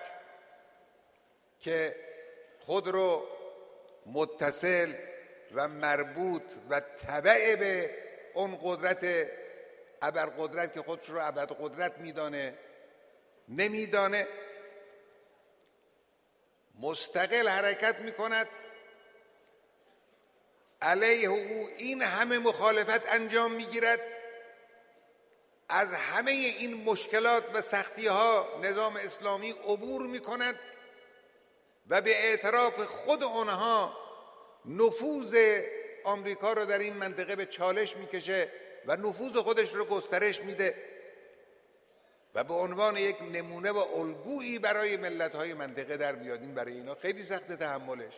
که خود رو متصل و مربوط و تبع به اون قدرت ابرقدرت که خودش رو ابرقدرت میدانه نمیدانه، مستقل حرکت میکند، علیه او این همه مخالفت انجام میگیرد، از همه این مشکلات و سختی ها نظام اسلامی عبور میکند و به اعتراف خود آنها نفوذ آمریکا رو در این منطقه به چالش میکشه و نفوذ خودش رو گسترش میده و به عنوان یک نمونه و الگویی برای ملت‌های منطقه در میاد. این برای اینا خیلی سخت تحملش.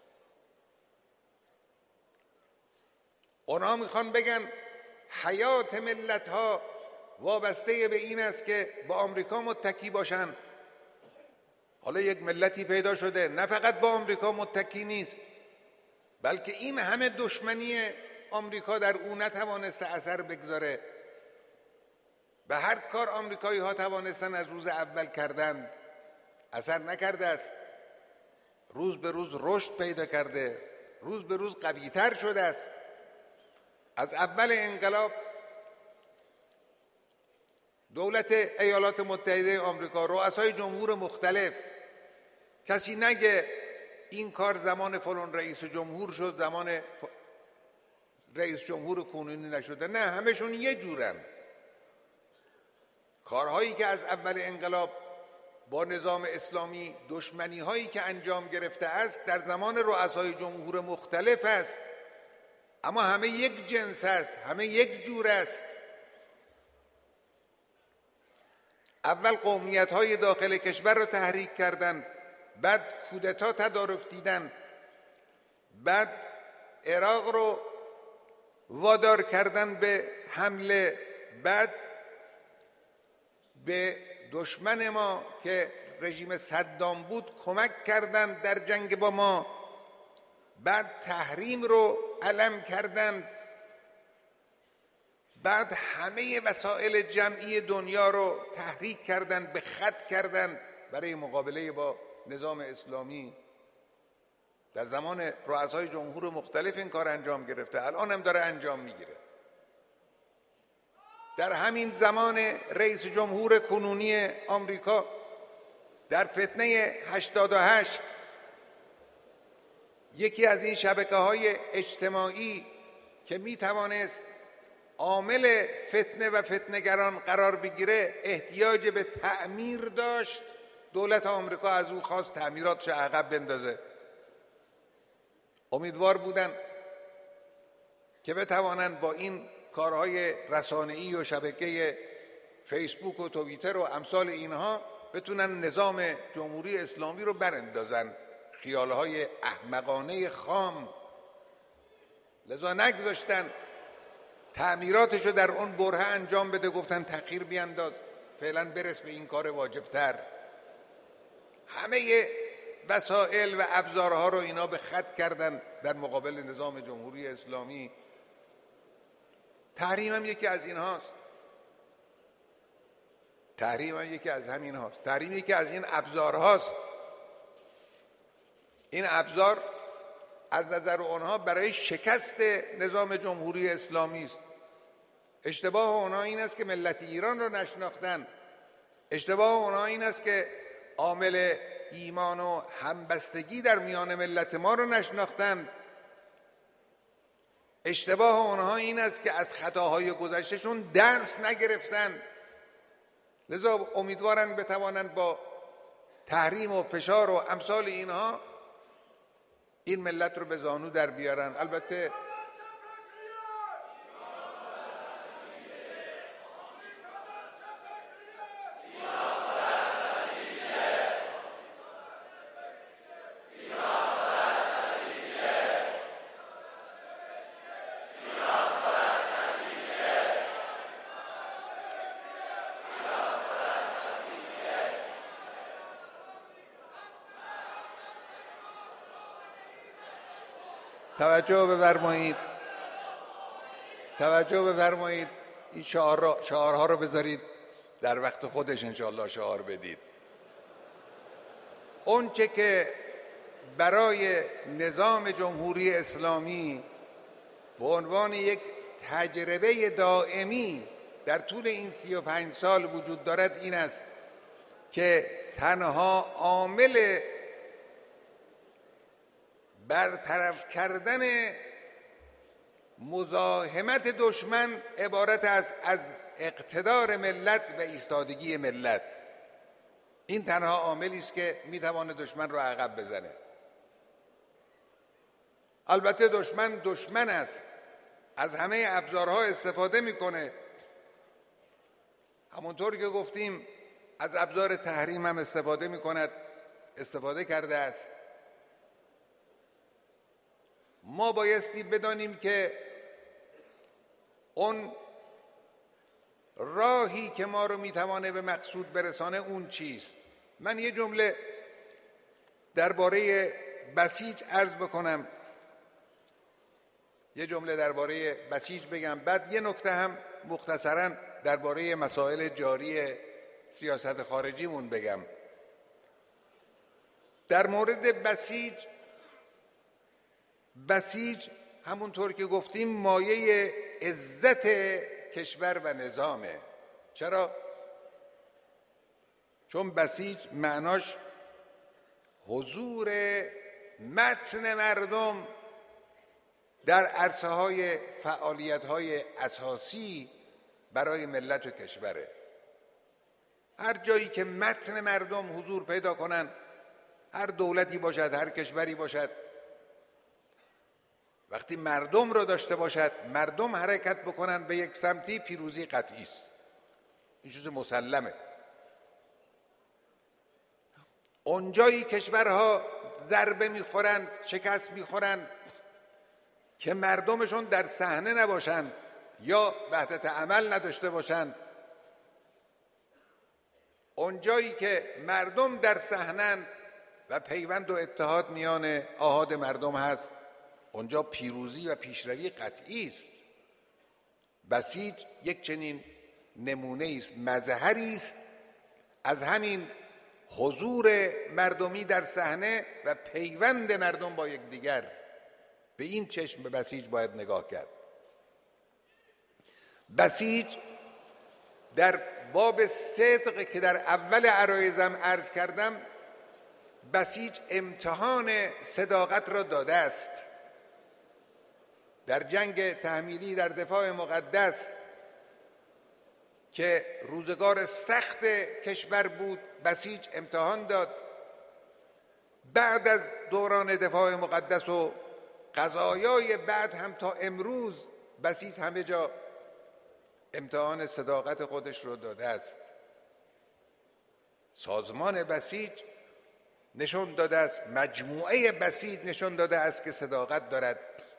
اونا میخوان بگن حیات ملت‌ها وابسته به این است که با آمریکا متکی باشن. حالا یک ملتی پیدا شده نه فقط با آمریکا متکی نیست، بلکه این همه دشمنی آمریکا در او نتوانسته اثر بگذاره. به هر کار آمریکایی ها توانستن از روز اول کردن، اثر نکرده است. روز به روز رشد پیدا کرده، روز به روز قوی‌تر شده است. از اول انقلاب دولت ایالات متحده آمریکا، رؤسای جمهور مختلف، کسی نگه این کار زمان فلان رئیس جمهور شد، زمان رئیس جمهور کنونی نشده، نه، همشون یه جورن. کارهایی که از اول انقلاب با نظام اسلامی، دشمنی هایی که انجام گرفته است در زمان رؤسای جمهور مختلف است، اما همه یک جنس است، همه یک جور است. اول قومیت های داخل کشور رو تحریک کردن، بعد کودتا تدارک دیدن، بعد عراق رو وادار کردن به حمله، بعد به دشمن ما که رژیم صدام بود کمک کردن در جنگ با ما، بعد تحریم رو علم کردن، بعد همه وسایل جمعی دنیا رو تحریک کردن، به خط کردن برای مقابله با نظام اسلامی. در زمان رؤسای جمهور مختلف این کار انجام گرفته، الان هم داره انجام میگیره. در همین زمان رئیس جمهور کنونی آمریکا در فتنه هشتاد و هشت یکی از این شبکه‌های اجتماعی که می توانست عامل فتنه و فتنه‌گران قرار بگیره احتیاج به تعمیر داشت، دولت آمریکا از او خواست تعمیراتش عقب بندازه. امیدوار بودن که بتوانند با این کارهای رسانه‌ای و شبکه فیسبوک و توییتر و امثال اینها بتونن نظام جمهوری اسلامی رو براندازن، خیالهای احمقانه خام. لذا نگذاشتن تعمیراتش رو در اون برهه انجام بده، گفتن تأخیر بیانداز، فعلا برس به این کار واجبتر. همه وسایل و ابزارها رو اینا به خط کردن در مقابل نظام جمهوری اسلامی. تحریم هم یکی از این هاست. تحریم هم یکی از همین هاست. تحریم یکی از این ابزار هاست. این ابزار از نظر اونها برای شکست نظام جمهوری اسلامی است. اشتباه اونها این است که ملت ایران رو نشناختن. اشتباه اونها این است که عامل ایمان و همبستگی در میان ملت ما رو نشناختن. اشتباه اونها این است که از خطاهای گذشتهشون درس نگرفتن. لذا امیدوارن بتوانند با تحریم و فشار و امثال اینها این ملت رو به زانو در بیارن. البته توجه بفرمایید توجه بفرمایید این شعار را شعارها رو بذارید در وقت خودش انشاءالله شعار بدید. اون چه که برای نظام جمهوری اسلامی به عنوان یک تجربه دائمی در طول این سی و پنج سال وجود دارد این است که تنها عامل برطرف کردن مزاحمت دشمن عبارت است از اقتدار ملت و ایستادگی ملت. این تنها عاملی است که میتواند دشمن رو عقب بزنه. البته دشمن دشمن است، از همه ابزارها استفاده میکنه. همونطور که گفتیم از ابزار تحریم هم استفاده میکند، استفاده کرده است. ما بایستی بدانیم که اون راهی که ما رو میتوانه به مقصود برسانه اون چیست. من یه جمله درباره بسیج عرض بکنم، یه جمله درباره بسیج بگم، بعد یه نکته هم مختصراً درباره مسائل جاری سیاست خارجیمون بگم. در مورد بسیج بسیج همونطور که گفتیم مایه عزت کشور و نظامه. چرا؟ چون بسیج معناش حضور متن مردم در عرصه‌های فعالیت‌های اساسی برای ملت و کشوره. هر جایی که متن مردم حضور پیدا کنن، هر دولتی باشد، هر کشوری باشد، وقتی مردم رو داشته باشد، مردم حرکت بکنن به یک سمتی، پیروزی قطعی است. این چیز مسلمه. اونجایی کشورها ضربه میخورن، شکست میخورن که مردمشون در صحنه نباشن یا وحدت عمل نداشته باشن، اونجایی که مردم در صحنه و پیوند و اتحاد میان آحاد مردم هست، اونجا پیروزی و پیشروی قطعی است. بسیج یک چنین نمونه است، مظهری است از همین حضور مردمی در صحنه و پیوند مردم با یکدیگر. به این چشم به بسیج باید نگاه کرد. بسیج در باب صدق که در اول عرایزم عرض کردم، بسیج امتحان صداقت را داده است. در جنگ تحمیلی در دفاع مقدس که روزگار سخت کشور بود، بسیج امتحان داد. بعد از دوران دفاع مقدس و قضایای بعد هم تا امروز بسیج همه جا امتحان صداقت خودش رو داده است. سازمان بسیج نشون داده است، مجموعه بسیج نشون داده است که صداقت دارد.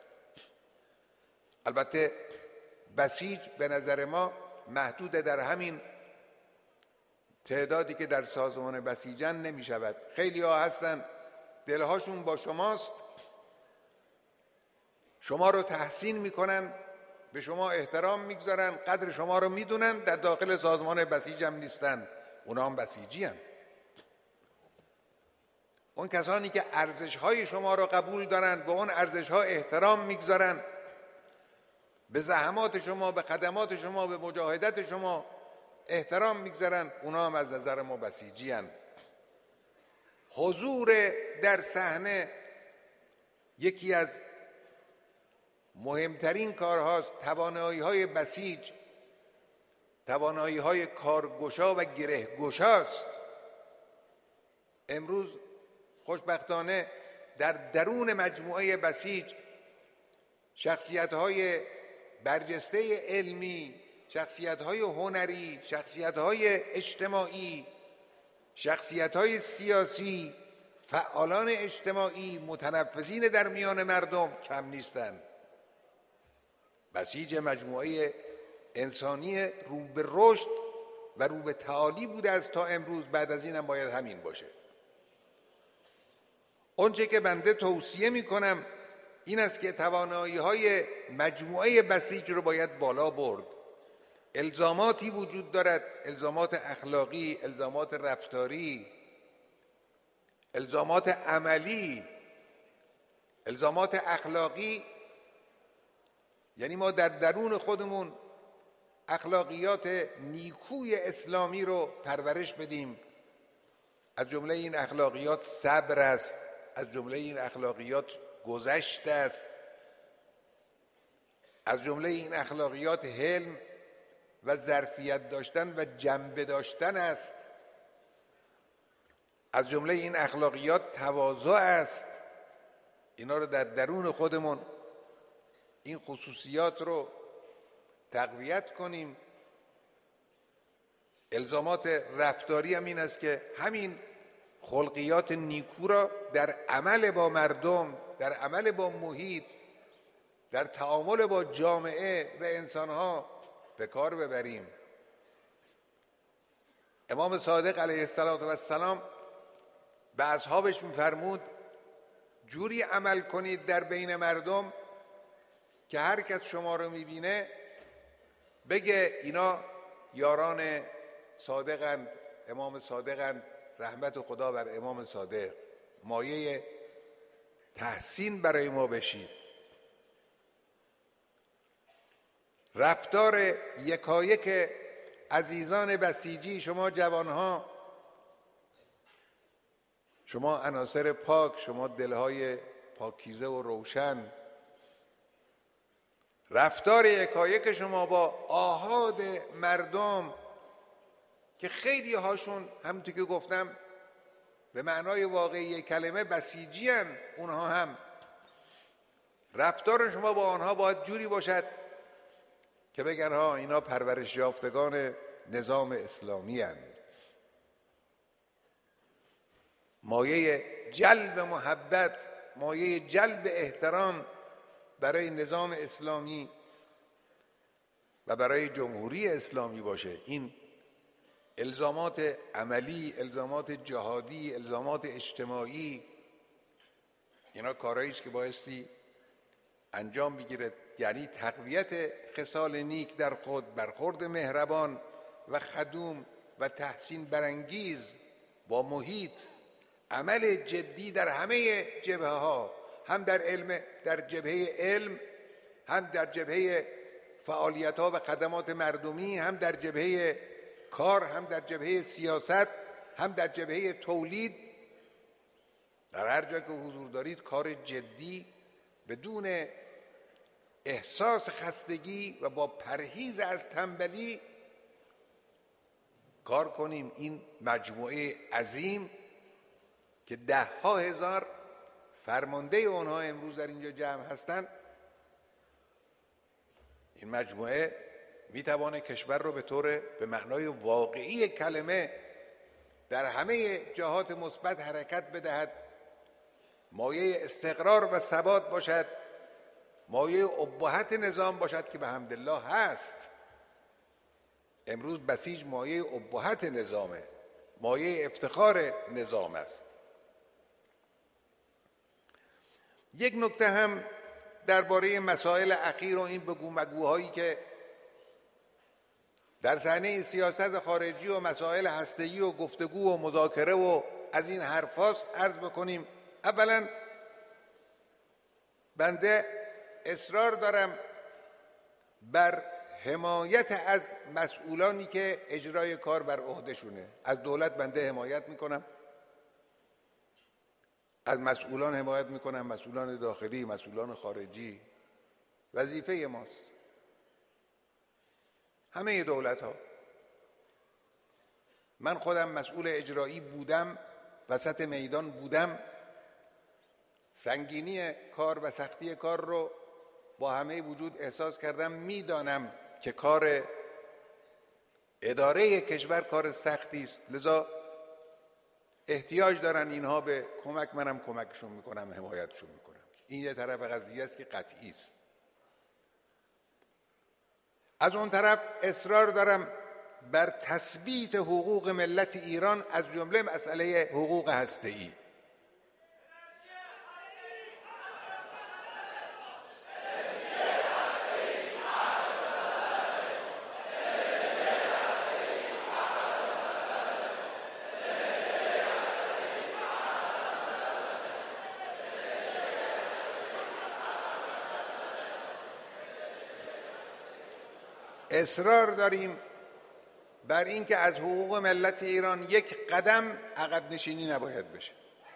البته بسیج به نظر ما محدود در همین تعدادی که در سازمان بسیجن نمی شود. خیلی ها هستن دلهاشون با شماست، شما رو تحسین میکنن، به شما احترام میگذارن، قدر شما رو میدونن، در داخل سازمان بسیج هم نیستن، اونا هم بسیجی هم. اون کسانی که ارزش‌های شما رو قبول دارن، به اون ارزش‌ها احترام میگذارن، به زحمات شما، به خدمات شما، به مجاهدت شما احترام میگذارن، اونا هم از نظر ما بسیجی هستند. حضور در صحنه یکی از مهمترین کارهاست. توانایی‌های بسیج توانایی‌های کارگشا و گرهگشاست. امروز خوشبختانه در درون مجموعه بسیج شخصیت‌های برجسته علمی، شخصیت‌های هنری، شخصیت‌های اجتماعی، شخصیت‌های سیاسی، فعالان اجتماعی، متنفذین در میان مردم کم نیستند. بسیج مجموعه انسانی رو به رشد و رو به تعالی بوده است تا امروز، بعد از این هم باید همین باشه. اونچه که بنده توصیه می‌کنم این است که توانایی‌های مجموعه بسیج رو باید بالا برد. الزاماتی وجود دارد، الزامات اخلاقی، الزامات رفتاری، الزامات عملی. الزامات اخلاقی یعنی ما در درون خودمون اخلاقیات نیکوی اسلامی رو پرورش بدیم. از جمله این اخلاقیات صبر است، از جمله این اخلاقیات گذشت است، از جمله این اخلاقیات حلم و ظرفیت داشتن و جنبه داشتن است، از جمله این اخلاقیات تواضع است. اینا رو در درون خودمون این خصوصیات رو تقویت کنیم. الزامات رفتاری هم این است که همین خلقیات نیکو را در عمل با مردم، در عمل با محیط، در تعامل با جامعه و انسانها به کار ببریم. امام صادق علیه السلام به اصحابش می‌فرمود جوری عمل کنید در بین مردم که هر کس شما رو می‌بینه بگه اینا یاران صادقند، امام صادقند، رحمت خدا بر امام صادق، مایه تحسین برای ما بشید. رفتار یکایک عزیزان بسیجی، شما جوانها، شما عناصر پاک، شما دلهای پاکیزه و روشن، رفتار یکایک شما با آحاد مردم که خیلی هاشون همونطور که گفتم به معنای واقعی کلمه بسیجی هستند، اونها هم رفتار شما با آنها باید جوری باشد که بگن ها اینا پرورش یافتگان نظام اسلامی هستند. مایه جلب محبت، مایه جلب احترام برای نظام اسلامی و برای جمهوری اسلامی باشه. این الزامات عملی، الزامات جهادی، الزامات اجتماعی، اینا کارهایی است که بایستی انجام بگیره. یعنی تقویت خصال نیک در خود، برخورد مهربان و خدوم و تحسین برانگیز با محیط، عمل جدی در همه جبهه ها، هم در علم، در جبهه علم، هم در جبهه فعالیت ها و خدمات مردمی، هم در جبهه کار، هم در جبهه سیاست، هم در جبهه تولید. در هر جا که حضور دارید کار جدی بدون احساس خستگی و با پرهیز از تنبلی کار کنیم. این مجموعه عظیم که ده ها هزار فرمانده اونها امروز در اینجا جمع هستند، این مجموعه میتوانه کشور رو به طور به معنای واقعی کلمه در همه جهات مثبت حرکت بدهد، مایه استقرار و ثبات باشد، مایه ابهت نظام باشد که به حمدالله هست. امروز بسیج مایه ابهت نظامه، مایه افتخار نظام است. یک نکته هم درباره مسائل اخیر و این بگو مگوهایی که در صحنه سیاست خارجی و مسائل هسته‌ای و گفتگو و مذاکره و از این حرفاست عرض بکنیم. اولا بنده اصرار دارم بر حمایت از مسئولانی که اجرای کار بر عهدهشونه. از دولت بنده حمایت میکنم، از مسئولان حمایت میکنم، مسئولان داخلی، مسئولان خارجی، وظیفه ماست. همه دولت ها. من خودم مسئول اجرایی بودم، وسط میدان بودم، سنگینی کار و سختی کار رو با همه وجود احساس کردم. میدانم که کار اداره کشور کار سختی است، لذا احتیاج دارن اینها به کمک، منم کمکشون میکنم، حمایتشون میکنم. این یه طرف قضیه است که قطعی است. از اون طرف اصرار دارم بر تثبیت حقوق ملت ایران، از جمله مسئله حقوق هسته‌ای. اصرار داریم بر اینکه از حقوق ملت ایران یک قدم عقب نشینی نباید بشه.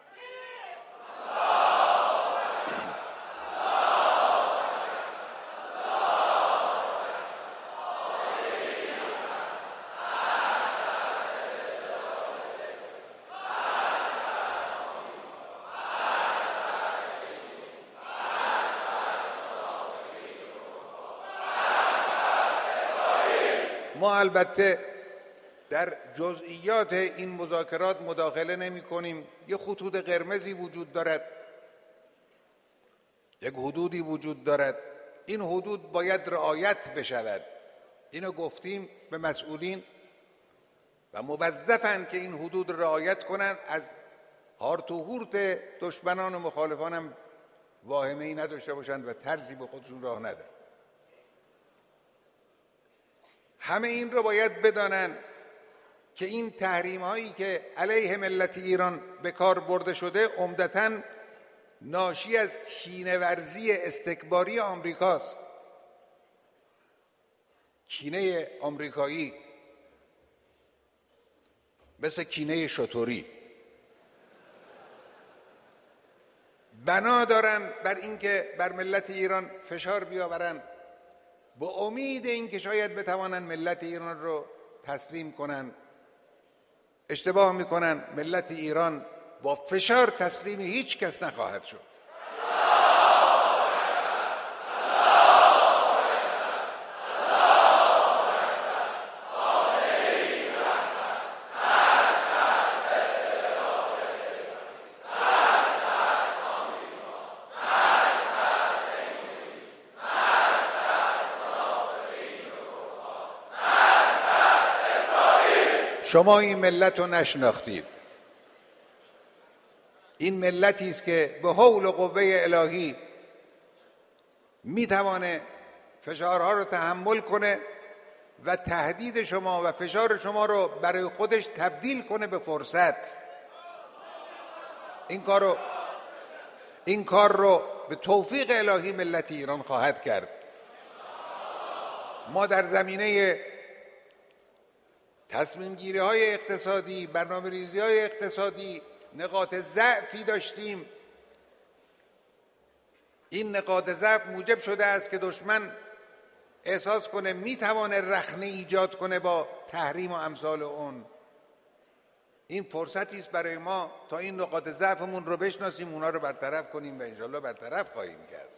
ما البته در جزئیات این مذاکرات مداخله نمی کنیم. یه خطوط قرمزی وجود دارد، یک حدودی وجود دارد، این حدود باید رعایت بشود. اینو گفتیم به مسئولین و موظفن که این حدود رعایت کنن. از هارت و هورت دشمنان و مخالفان هم واهمه‌ای نداشته باشند و طرزی به خودشون راه ندن. همه این رو باید بدانن که این تحریم هایی که علیه ملت ایران به کار برده شده عمدتاً ناشی از کینه ورزی استکباری آمریکاست. کینه آمریکایی مثل کینه شتوری، بنا دارن بر اینکه بر ملت ایران فشار بیاورن، با امید اینکه شاید بتوانن ملت ایران رو تسلیم کنن. اشتباه میکنن. ملت ایران با فشار تسلیم هیچ کس نخواهد شد. شما این ملت رو نشناختید. این ملتی است که به حول و قوه الهی میتوانه فشارها رو تحمل کنه و تهدید شما و فشار شما رو برای خودش تبدیل کنه به فرصت. این کار رو این کار رو به توفیق الهی ملت ایران خواهد کرد. ما در زمینه تصمیم گیری های اقتصادی، برنامه ریزی های اقتصادی نقاط ضعفی داشتیم. این نقاط ضعف موجب شده است که دشمن احساس کنه میتوانه رخنه ایجاد کنه با تحریم و امثال اون. این فرصتی است برای ما تا این نقاط ضعفمون رو بشناسیم، اونا رو برطرف کنیم و انشالله برطرف خواهیم کرد.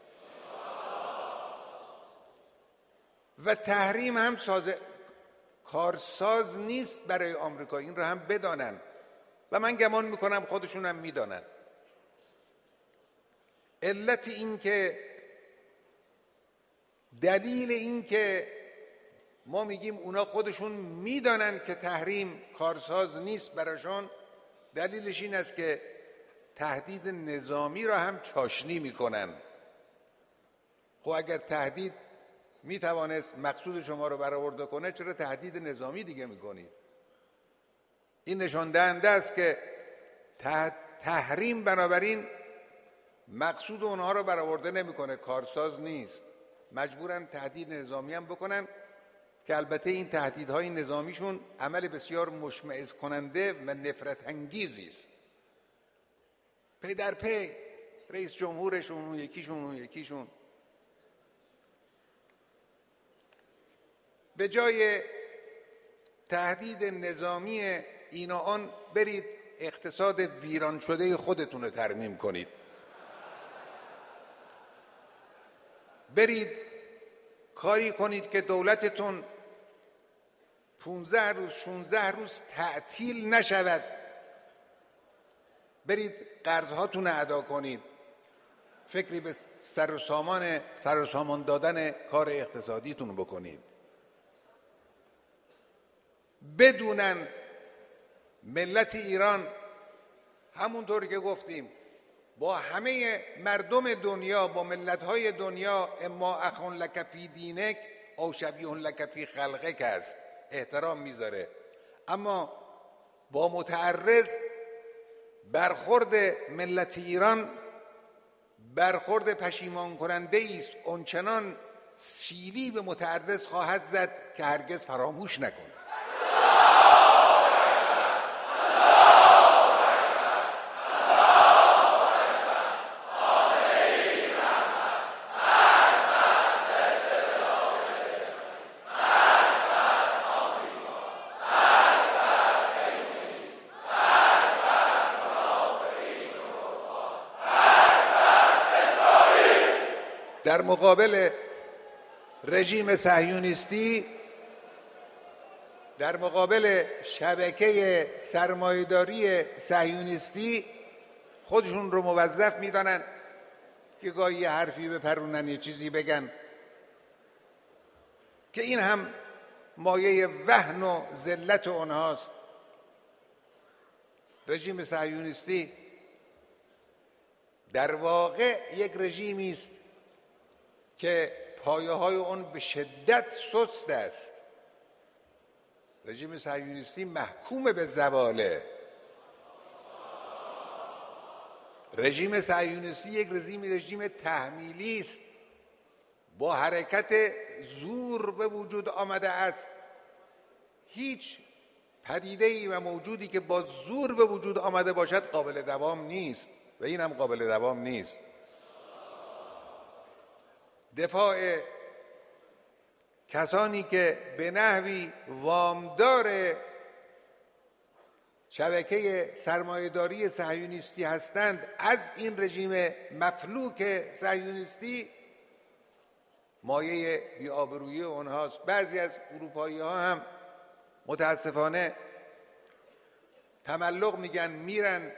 و تحریم هم سازه کارساز نیست برای آمریکا، این رو هم بدانن و من گمان میکنم خودشون هم میدانن. علت این که دلیل این که ما میگیم اونا خودشون میدانن که تحریم کارساز نیست براشون، دلیلش این است که تهدید نظامی را هم چاشنی میکنن. خب اگر تهدید میتوانست مقصود شما رو برآورده کنه، چرا تهدید نظامی دیگه میکنید؟ این نشان دهنده است که تحریم بنابراین مقصود اونها رو برآورده نمیکنه، کارساز نیست. مجبورن تهدید نظامی هم بکنن که البته این تهدیدهای نظامیشون عمل بسیار مشمئز کننده و نفرت انگیزی است. پی در پی رئیس جمهورشون اون یکیشون اون یکیشون به جای تهدید نظامی این و آن برید اقتصاد ویران شده خودتون رو ترمیم کنید. برید کاری کنید که دولتتون پونزده روز شونزده روز تعطیل نشود. برید قرضهاتون رو ادا کنید. فکری به سر و سامان سر و سامان دادن کار اقتصادیتون بکنید. بدونن ملت ایران همونطور که گفتیم با همه مردم دنیا، با ملت‌های دنیا، اما اخون لک فی دینک او شبیه لک فی خلقک است، احترام میذاره. اما با متعرض برخورد ملت ایران برخورد پشیمان کننده است. اونچنان سیلی به متعرض خواهد زد که هرگز فراموش نکنه. در مقابل رژیم صهیونیستی، در مقابل شبکه سرمایه‌داری صهیونیستی خودشون رو موظف میدانن که گاهی یه حرفی بپرونن، یه چیزی بگن که این هم مایه وهن و ذلت اونهاست. رژیم صهیونیستی در واقع یک رژیمی است که پایه های اون به شدت سست است. رژیم صهیونیستی محکوم به زواله. رژیم صهیونیستی یک رژیم رژیم تحمیلی است، با حرکت زور به وجود آمده است. هیچ پدیده‌ای و موجودی که با زور به وجود آمده باشد قابل دوام نیست و این هم قابل دوام نیست. دفاع کسانی که به نحوی وامدار شبکه سرمایه‌داری صهیونیستی هستند از این رژیم مفلوک صهیونیستی مایه بی‌آبرویی اونهاست. بعضی از اروپایی‌ها هم متاسفانه تملق میگن، میرن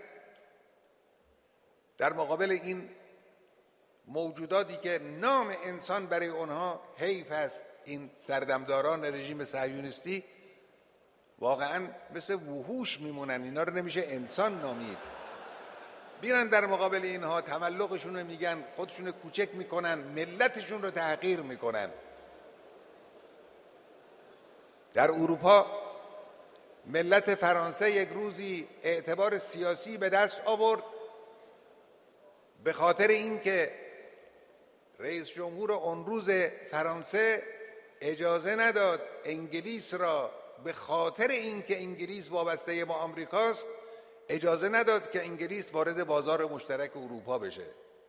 در مقابل این موجوداتی که نام انسان برای اونها حیف است، این سردمداران رژیم صهیونیستی واقعا مثل وحوش میمونن، اینا رو نمیشه انسان نامید. بیرن در مقابل اینها تملقشون رو میگن، خودشون رو کوچک میکنن، ملتشون رو تحقیر میکنن. در اروپا ملت فرانسه یک روزی اعتبار سیاسی به دست آورد به خاطر اینکه رئیس جمهور اون روز فرانسه اجازه نداد انگلیس را، به خاطر اینکه انگلیس وابسته با آمریکاست، اجازه نداد که انگلیس وارد بازار مشترک اروپا بشه.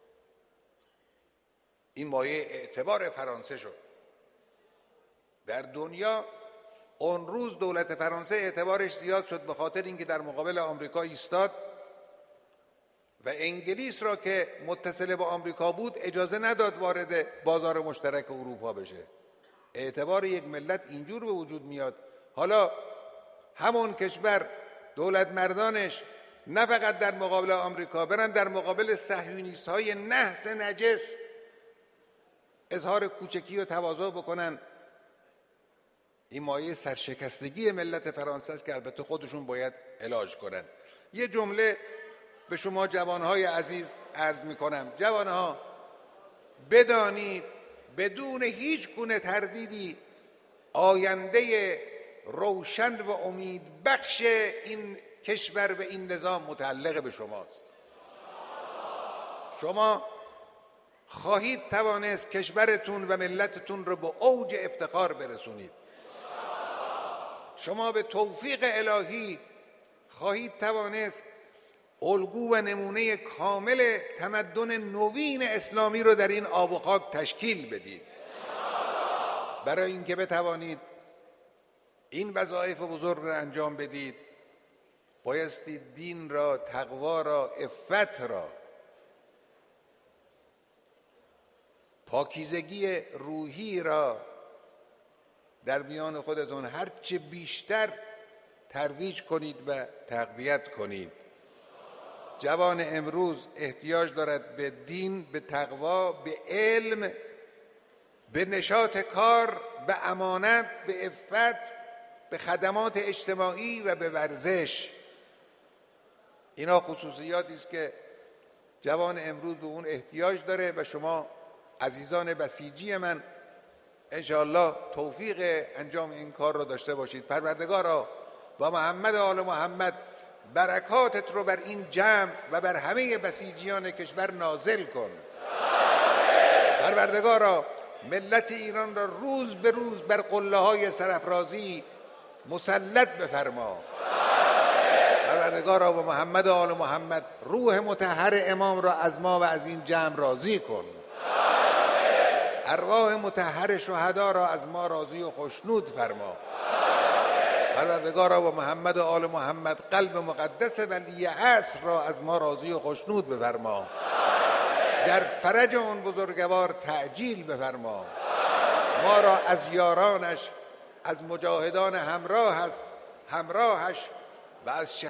این مایه اعتبار فرانسه شد. در دنیا اون روز دولت فرانسه اعتبارش زیاد شد به خاطر اینکه در مقابل آمریکا ایستاد و انگلیس را که متصل با آمریکا بود اجازه نداد وارد بازار مشترک اروپا بشه. اعتبار یک ملت اینجور به وجود میاد. حالا همون کشور دولت مردانش نه فقط در مقابل آمریکا، برن در مقابل صهیونیست های نحس نجس اظهار کوچکی و تواضع بکنن. این مایه سرشکستگی ملت فرانسه است که البته خودشون باید علاج کنن. یه جمله به شما جوانهای عزیز عرض میکنم. جوانها، بدانید بدون هیچ گونه تردیدی آینده روشن و امید بخش این کشور و این نظام متعلق به شماست. شما خواهید توانست کشورتون و ملتتون رو به اوج افتخار برسونید. شما به توفیق الهی خواهید توانست الگو و نمونه کامل تمدن نوین اسلامی رو در این آب و خاک تشکیل بدید. برای اینکه بتوانید این وظایف بزرگ را انجام بدید بایستی دین را، تقوا را، عفت را، پاکیزگی روحی را در میان خودتون هرچه بیشتر ترویج کنید و تقویت کنید. جوان امروز احتیاج دارد به دین، به تقوا، به علم، به نشاط کار، به امانت، به عفت، به خدمات اجتماعی و به ورزش. اینا خصوصیاتی است که جوان امروز به اون احتیاج داره و شما عزیزان بسیجی من انشاءالله توفیق انجام این کار رو داشته باشید. پروردگارا با محمد و آل محمد برکاتت رو بر این جمع و بر همه بسیجیان کشور نازل کن. پروردگارا ملت ایران را روز به روز بر قله های سرافرازی مسلط بفرما. پروردگارا با محمد و آل محمد روح مطهر امام را از ما و از این جمع راضی کن. ارواح مطهر شهدا را از ما راضی و خوشنود فرما. پروردگارا با محمد و آل محمد قلب مقدس ولی عصر را از ما راضی و خوشنود بفرما. در فرج آن بزرگوار تعجیل بفرما. ما را از یارانش، از مجاهدان همراه همراهش و از